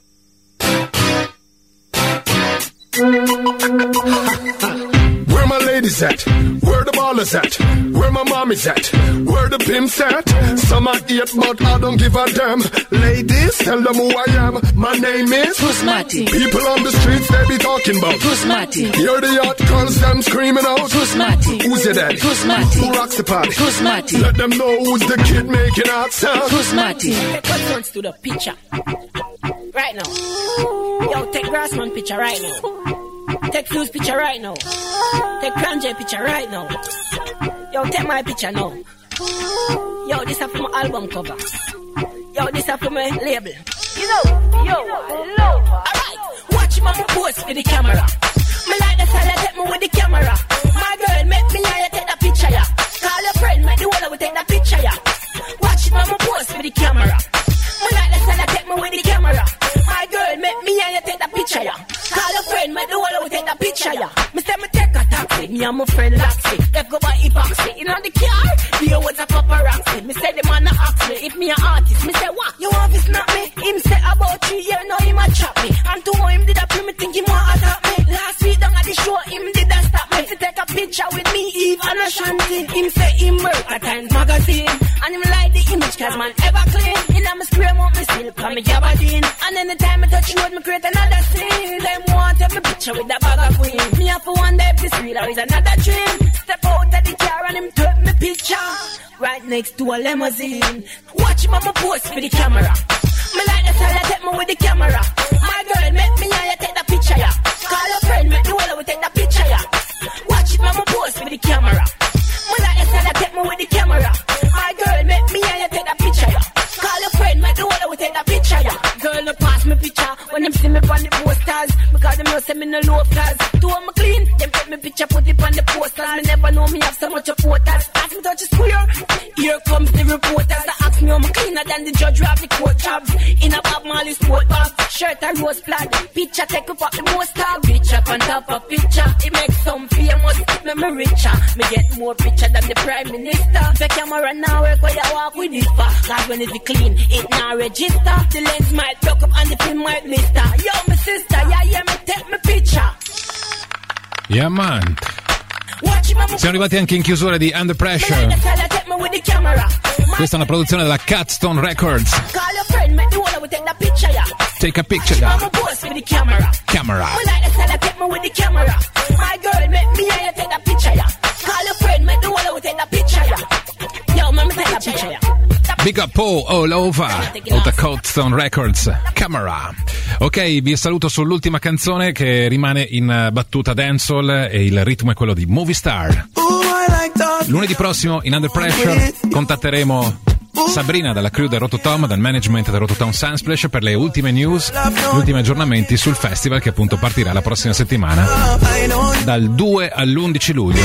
Where my ladies at? Where the ballers at? Where my mommy's at? Where the pimps at? Some I eat but I don't give a damn. Ladies, tell them who I am. My name is Guzmati. People on the streets they be talking about Guzmati. Hear the hot girls them screaming out Guzmati. Who's your daddy? Guzmati. Who rocks the party? Guzmati. Let them know who's the kid making hot sound. Guzmati. Take concerts to the picture right now. Yo, take Grassman picture right now. Take Fuse picture right now. Take Kanje picture right now. Yo, take my picture now. Yo, this is for my album cover. Yo, this is for my label. You know, yo, hello. Alright, watch my pose for the camera. Me like the style you take me with the camera. My girl, make me and you take the picture, yeah. Call your friend, make the whole of we take the picture, yeah. Watch my pose for the camera. Me like the style you take me with the camera. My girl, make me and you take the picture, yeah. Call your friend, make the whole of we take the picture, yeah. Me say me take a taxi, me and my friend Laxi. Let's go buy epoxy. In on the car, you was a paparazzi. Me say the man a ask me if me an artist. Me say what? You want to snap me? Him say about 3 years now him a chop me. And to him did a play me think him want attack me. Last week down at the show him did a stop me. To take a picture with me, Eve and Ashanti. Him say him work at Times Magazine. And him like the image cause man ever clean. In a me scream out me still call me Gabardine. And anytime I touch road me create another scene. Them want every picture with a bag of green. Me have to wonder if this real or is another dream. Step out of the car and him take me picture right next to a limousine. Watch mama post for the camera. Me like the style you take me with the camera. My girl make me and you take the picture, yeah. Call your friend, make the whole of we take the picture, yeah. Watch mama post for the camera. Me like the style you take me with the camera. My girl make me and you take the picture, yeah. Call your friend, make the whole of we take the picture, yeah. Girl no pass me picture when them see me on the posters. Because them know say me no low class. Do me clean, them take me picture put it on the posters. Me never know me have so much supporters. Ask me touch a square, here comes the reporters. That ask me I'm cleaner than the judge who have the court jobs. In a Bob Marley sport box, shirt and rose flag. Picture take up the most tag. Picture on top of picture, it makes some famous, me richer. Me get more picture than the prime minister. The camera now work where you walk with it for. Cause when it's clean, it now register. The lens might block up and the film might blister. Yo, my sister, yeah, me take me picture. Yeah man. Siamo arrivati anche in chiusura di Under Pressure. Questa è una produzione della Catstone Records. Take a picture, yeah. Camera. Big up Paul all over the Catstone Records. Camera. Ok, vi saluto sull'ultima canzone che rimane in battuta dancehall e il ritmo è quello di Movie Star. Lunedì prossimo in Under Pressure contatteremo Sabrina dalla crew del Rototom, dal management del Rototom Sunsplash per le ultime news, gli ultimi aggiornamenti sul festival che appunto partirà la prossima settimana dal 2 all'11 luglio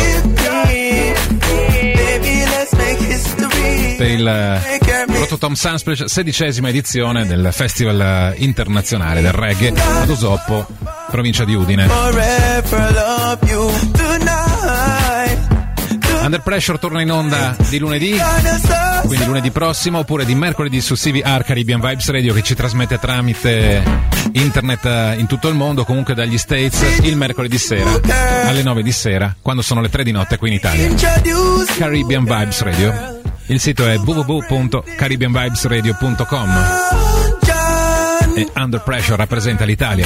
per il Rototom Sunsplash 16ª edizione del Festival internazionale del reggae ad Osoppo, provincia di Udine. Under Pressure torna in onda di lunedì, quindi lunedì prossimo, oppure di mercoledì su CVR Caribbean Vibes Radio, che ci trasmette tramite internet in tutto il mondo, comunque dagli States, il mercoledì sera alle 9 di sera, quando sono le 3 di notte qui in Italia. Caribbean Vibes Radio. Il sito è www.caribbeanvibesradio.com e Under Pressure rappresenta l'Italia.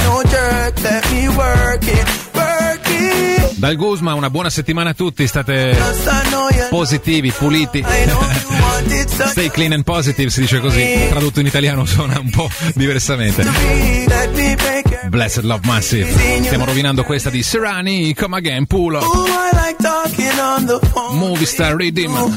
Dal Guzma una buona settimana a tutti, state positivi, puliti. Stay clean and positive si dice così, tradotto in italiano suona un po' diversamente. Blessed Love Massive. Stiamo rovinando questa di Serrani, Come Again, Pull Up, Movie Star Rhythm.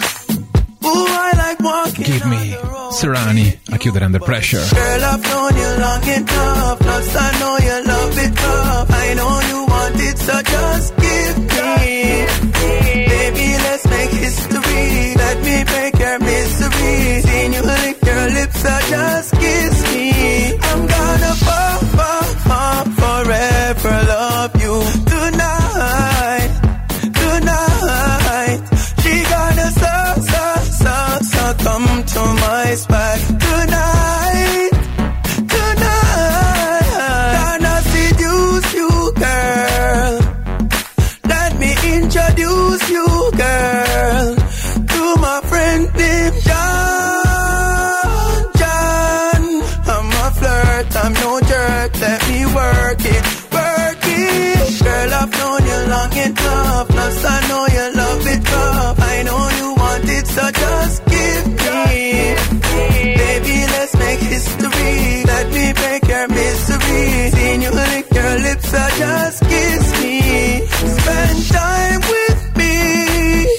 Give me Serrani a chiudere Under Pressure. Girl, I've known you long enough, plus I know you love it up. I know you want it, so just give me. Baby, let's make history. Let me break your misery. Seeing you lick your lips, so just kiss me. I'm gonna fall, fall, fall, forever love you tonight, tonight. She gonna so come to my spot tonight, tonight. Gonna seduce you, girl. Let me introduce you, girl, to my friend named John. John, I'm a flirt, I'm no jerk. Let me work it, work it. Girl, I've known you long enough, plus I know you love it up. I know you want it, so just give me. Baby, let's make history. Let me break your misery. Seeing you lick your lips, so just kiss me. Spend time with me,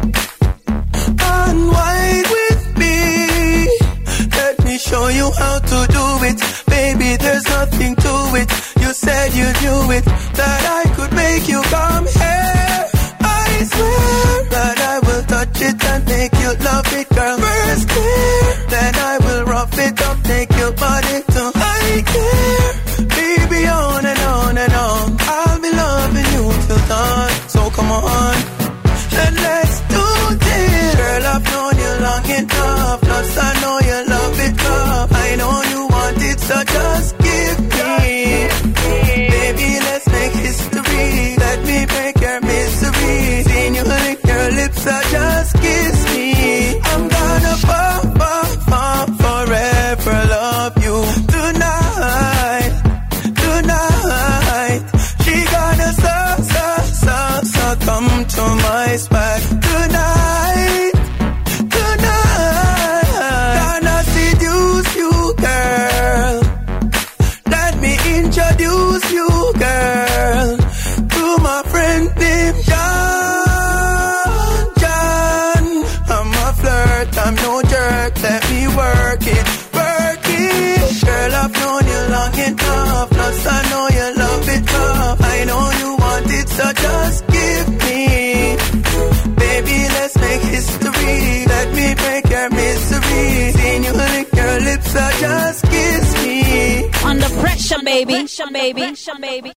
unwind with me. Let me show you how to do it. Baby, there's nothing to it. You said you knew it, that I could make you come here. I swear that I will touch it and make you love it, girl. First clear, then I will rough it up, take your body to high care. Baby, on and on and on, I'll be loving you till dawn. So come on, and let's do this. Girl, I've known you long enough, plus I know you love it up. I know you want it, so just give me. Baby, let's make history. Let me break your misery. Seeing you lick your lips, so just kiss me. I'm gonna fall, fall, fall, forever love you tonight, tonight. She gonna so come to my spot tonight, tonight. Gonna seduce you, girl. Let me introduce you, girl, to my friend named John. John, I'm a flirt, I'm no jerk. Let me work it, work it. Girl, I've known you long enough, plus I know you love it up. I know you want it, so just give me. Baby, let's make history. Let me break your misery. Seeing you lick your lips, so just kiss me. Under pressure, baby.